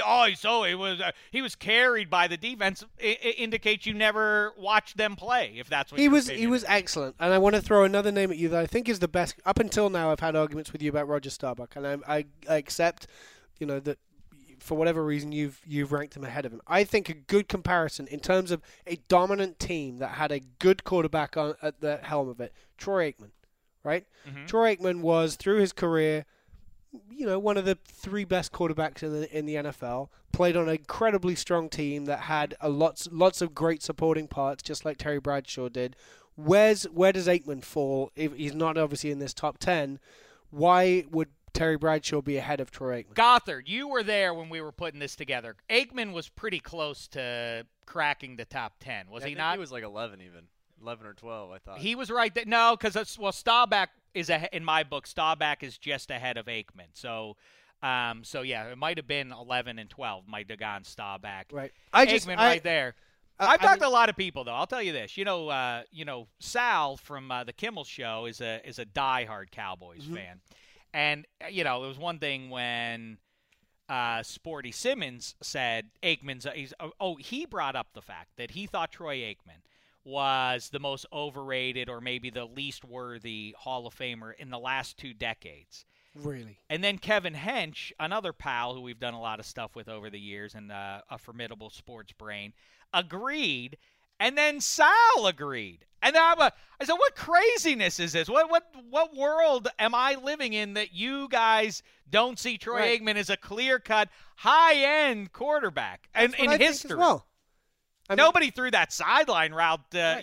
he was carried by the defense indicates you never watched them play. If that's what he was excellent, and I want to throw another name at you that I think is the best up until now. I've had arguments with you about Roger Staubach, and I accept, that for whatever reason you've ranked him ahead of him. I think a good comparison in terms of a dominant team that had a good quarterback at the helm of it, Troy Aikman, right? Mm-hmm. Troy Aikman was through his career, one of the 3 best quarterbacks in the NFL. Played on an incredibly strong team that had lots of great supporting parts, just like Terry Bradshaw did. Where does Aikman fall? If he's not obviously in this top 10, why would Terry Bradshaw be ahead of Troy Aikman? Gothard, you were there when we were putting this together. Aikman was pretty close to cracking the top 10, was he not? He was like 11 even. 11 or 12, I thought. He was right there. No, because Staubach is in my book. Staubach is just ahead of Aikman. So yeah, it might have been 11 and 12. Might have gone Staubach. Right. Aikman right there. I've talked to a lot of people, though. I'll tell you this. Sal from the Kimmel Show is a diehard Cowboys fan, and it was one thing when Sporty Simmons said Aikman's. He brought up the fact that he thought Troy Aikman was the most overrated or maybe the least worthy Hall of Famer in the last 2 decades. Really? And then Kevin Hench, another pal who we've done a lot of stuff with over the years and a formidable sports brain, agreed. And then Sal agreed. And I said, what craziness is this? What world am I living in that you guys don't see Troy Aikman as a clear-cut, high-end quarterback in history? Well. Nobody threw that sideline route,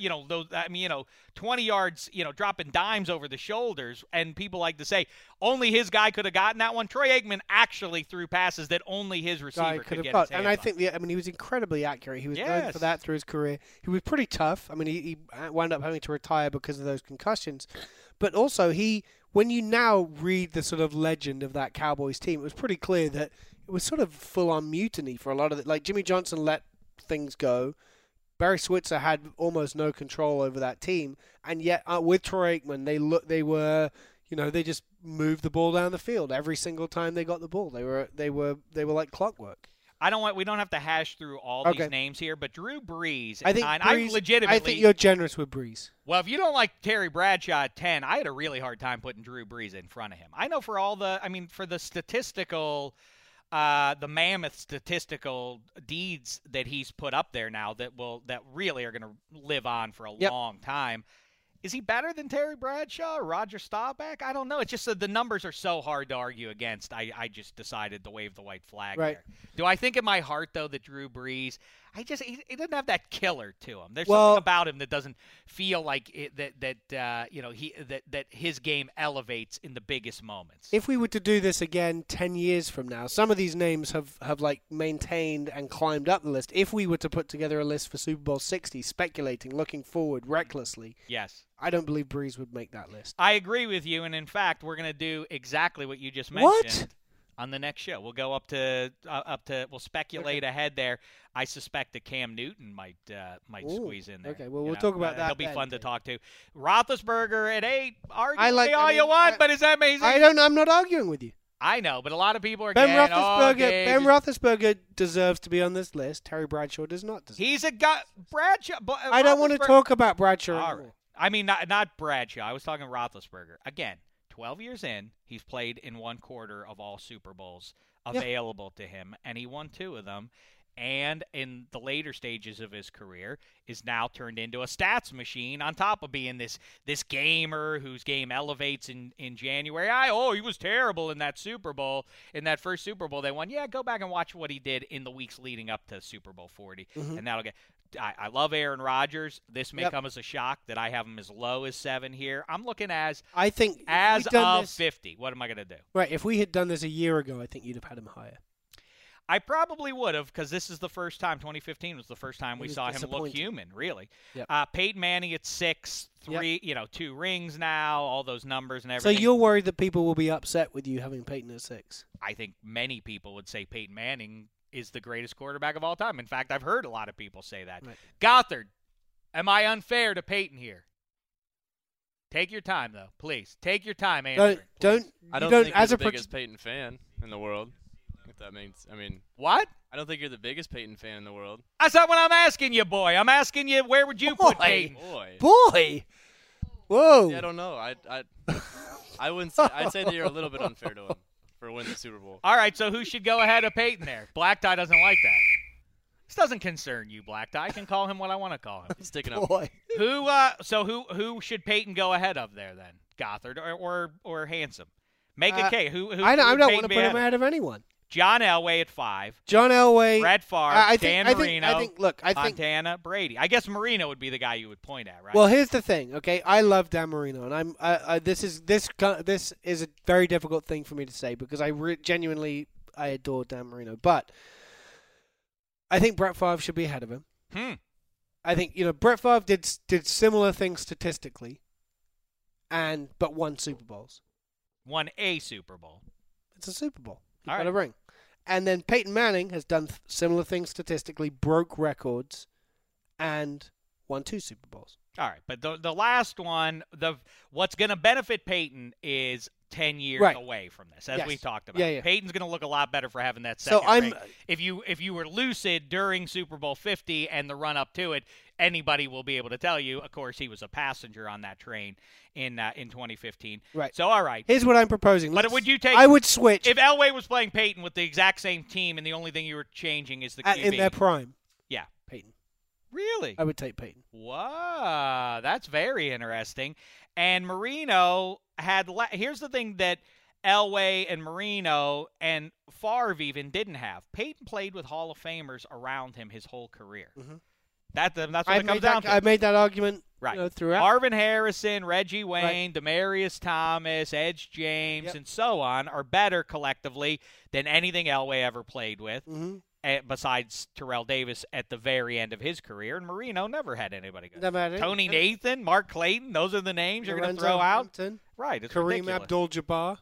20 yards, dropping dimes over the shoulders. And people like to say only his guy could have gotten that one. Troy Aikman actually threw passes that only his receiver could get his hands on. And I think, he was incredibly accurate. He was known for that through his career. He was pretty tough. I mean, he wound up having to retire because of those concussions. But also, when you now read the sort of legend of that Cowboys team, it was pretty clear that it was sort of full-on mutiny for a lot of it. Like, Jimmy Johnson let things go. Barry Switzer had almost no control over that team, and yet with Troy Aikman, they just moved the ball down the field every single time they got the ball. They were like clockwork. We don't have to hash through all these names here, but Drew Brees. I think you're generous with Brees. Well, if you don't like Terry Bradshaw at 10, I had a really hard time putting Drew Brees in front of him. I know for the statistical. The mammoth statistical deeds that he's put up there now that really are going to live on for a long time. Is he better than Terry Bradshaw or Roger Staubach? I don't know. It's just that the numbers are so hard to argue against. I just decided to wave the white flag there. Do I think in my heart, though, that Drew Brees, he doesn't have that killer to him. There's something about him that doesn't feel like that his game elevates in the biggest moments. If we were to do this again 10 years from now, some of these names have like maintained and climbed up the list. If we were to put together a list for Super Bowl 60, speculating, looking forward recklessly, yes, I don't believe Brees would make that list. I agree with you, and in fact, we're going to do exactly what you just mentioned. On the next show, we'll go up to we'll speculate ahead there. I suspect that Cam Newton might squeeze in there. Okay, well, we'll talk about that. He'll be fun to talk to. Roethlisberger at 8. Argue all you want, but is that amazing? I'm not arguing with you. I know, but a lot of people are Ben Roethlisberger deserves to be on this list. Terry Bradshaw does not deserve. He's a guy. Bradshaw. I don't want to talk about Bradshaw anymore. I mean, not Bradshaw. I was talking Roethlisberger. Again, 12 years in, he's played in 1/4 of all Super Bowls available to him, and he won 2 of them. And in the later stages of his career, is now turned into a stats machine on top of being this gamer whose game elevates in January. He was terrible in that Super Bowl, in that first Super Bowl they won. Yeah, go back and watch what he did in the weeks leading up to Super Bowl 40, and that'll get. I love Aaron Rodgers. This may come as a shock that I have him as low as 7 here. I'm looking as 50. What am I going to do? Right, if we had done this a year ago, I think you'd have had him higher. I probably would have, because this is the first time. 2015 was the first time we saw him look human, really. Yep. Peyton Manning at 6, 2 rings now, all those numbers and everything. So you're worried that people will be upset with you having Peyton at 6? I think many people would say Peyton Manning is the greatest quarterback of all time. In fact, I've heard a lot of people say that. Right. Gothard, am I unfair to Peyton here? Take your time, though, please. Take your time answering. I don't think you're the biggest Peyton fan in the world. If that means, what? I don't think you're the biggest Peyton fan in the world. That's not what I'm asking you, boy. I'm asking you, where would you put Peyton? Boy. Whoa. Yeah, I don't know. I wouldn't say. I'd say that you're a little bit unfair to him for winning the Super Bowl. All right, so who should go ahead of Peyton there? Black Tie doesn't like that. This doesn't concern you, Black Tie. I can call him what I want to call him. He's sticking up. Boy. Who should Peyton go ahead of there then? Gothard or Handsome? Make a case. Who I don't want to put him ahead of anyone. John Elway at 5. John Elway. Brett Favre. Dan Marino. I think Montana. Brady. I guess Marino would be the guy you would point at, right? Well, here's the thing. Okay, I love Dan Marino, and this is a very difficult thing for me to say because I genuinely adore Dan Marino, but I think Brett Favre should be ahead of him. I think Brett Favre did similar things statistically, but won Super Bowls. Won a Super Bowl. It's a Super Bowl. You got a ring. And then Peyton Manning has done similar things statistically, broke records, and won 2 Super Bowls. All right, but the last one, what's going to benefit Peyton is 10 years Right. away from this, as Yes. we talked about. Yeah, yeah. Peyton's going to look a lot better for having that So second I'm- ring. If you were lucid during Super Bowl 50 and the run up to it, anybody will be able to tell you. Of course, he was a passenger on that train in 2015. Right. So, all right. Here's what I'm proposing. But Let's- would you take? I would switch If Elway was playing Peyton with the exact same team, and the only thing you were changing is the QB. in their prime. Yeah. Peyton. Really? I would take Peyton. Wow, that's very interesting. And Marino had. Here's the thing that Elway and Marino and Favre even didn't have. Peyton played with Hall of Famers around him his whole career. Mhm. That's what it comes down to. I made that argument Right. throughout. Marvin Harrison, Reggie Wayne, Demaryius Thomas, Edge James, Yep. and so on are better collectively than anything Elway ever played with. Mm-hmm. Besides Terrell Davis at the very end of his career, and Marino never had anybody good. Never had Tony any- Nathan, Mark Clayton, those are the names you're going to Lorenzo throw out? Hampton, Right, it's Kareem ridiculous. Abdul-Jabbar,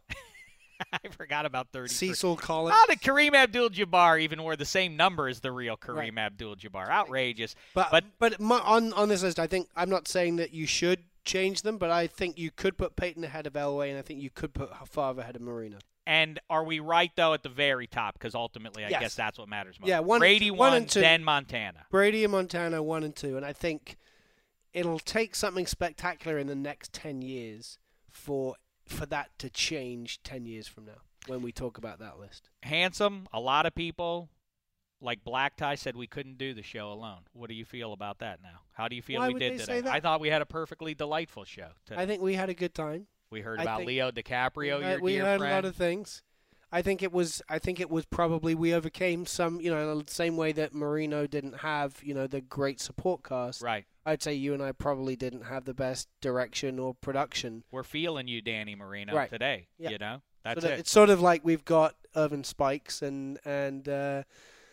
I forgot about 30. Cecil Collins. How did Kareem Abdul-Jabbar even wear the same number as the real Kareem Right. Abdul-Jabbar? Outrageous. But on this list, I think I'm not saying that you should change them, but I think you could put Peyton ahead of Elway, and I think you could put Favre ahead of Marino. And are we right, though, at the very top? Because ultimately, I Yes. guess that's what matters most. Yeah, Brady one won, and two. then Montana. Brady and Montana 1 and 2, and I think it'll take something spectacular in the next 10 years for that to change 10 years from now when we talk about that list. Handsome, a lot of people, like Black Tie, said we couldn't do the show alone. What do you feel about that now? How do you feel Why we would did they today? say that? I thought we had a perfectly delightful show today. I think we had a good time. We heard I about think- Leo DiCaprio, your we dear heard friend. a lot of things. I think it was probably we overcame some, the same way that Marino didn't have, the great support cast. Right. I'd say you and I probably didn't have the best direction or production. We're feeling you, Danny Marino, Right. today. Yeah. You know? That's So that it. It's sort of like we've got Irvin Spikes and I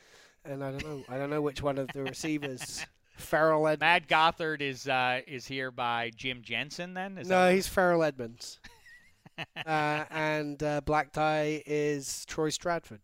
don't know which one of the receivers. Farrell Edmonds. Matt Gothard is here by Jim Jensen then? Is No, that he's Farrell Edmonds. And Black Tie is Troy Stratford.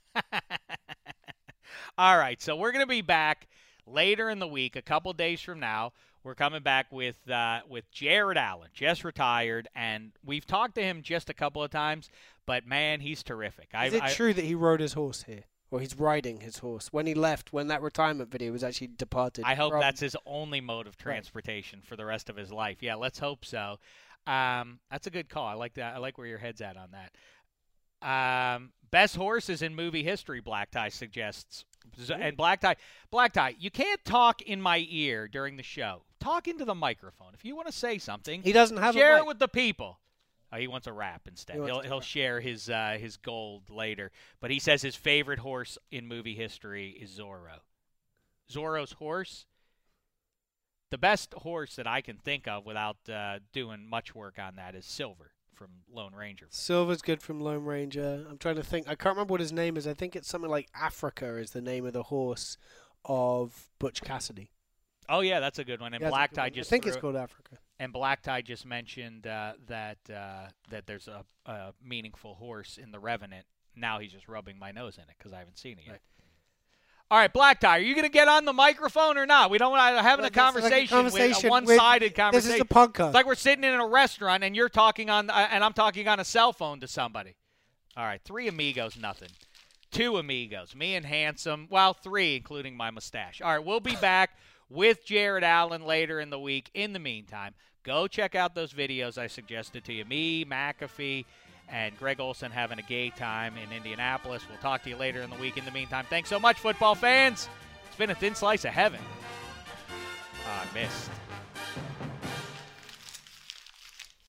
All right, so we're going to be back later in the week, a couple days from now. We're coming back with Jared Allen, just retired, and we've talked to him just a couple of times, but man, he's terrific. Is it true that he rode his horse here? Or he's riding his horse? When he left, when that retirement video was actually departed. I hope from- that's his only mode of transportation for the rest of his life. Yeah, let's hope so. That's a good call. I like that. I like where your head's at on that. Best horses in movie history, Black Tie suggests. And Black Tie, you can't talk in my ear during the show. Talk into the microphone. If you want to say something, He doesn't have share a it mic. with the people. He wants a rap instead. He wants to He'll rap. share his gold later. But he says his favorite horse in movie history is Zorro. Zorro's horse. The best horse that I can think of without doing much work on that is Silver from Lone Ranger. Silver's good from Lone Ranger. I'm trying to think. I can't remember what his name is. I think it's something like Africa is the name of the horse of Butch Cassidy. Oh yeah, that's a good one. And Yeah, Black that's a good Tie one. just I think it's threw- called Africa. And Black Tie just mentioned that there's a meaningful horse in The Revenant. Now he's just rubbing my nose in it because I haven't seen it yet. Right. All right, Black Tie, are you going to get on the microphone or not? We don't want to having a This is like conversation, with a with- one-sided conversation. This is a podcast. It's like we're sitting in a restaurant and you're talking on and I'm talking on a cell phone to somebody. All right, 3 amigos, nothing. 2 amigos, me and Handsome. Well, 3, including my mustache. All right, we'll be back with Jared Allen later in the week. In the meantime, go check out those videos I suggested to you. Me, McAfee, and Greg Olson having a gay time in Indianapolis. We'll talk to you later in the week. In the meantime, thanks so much, football fans. It's been a thin slice of heaven. I missed.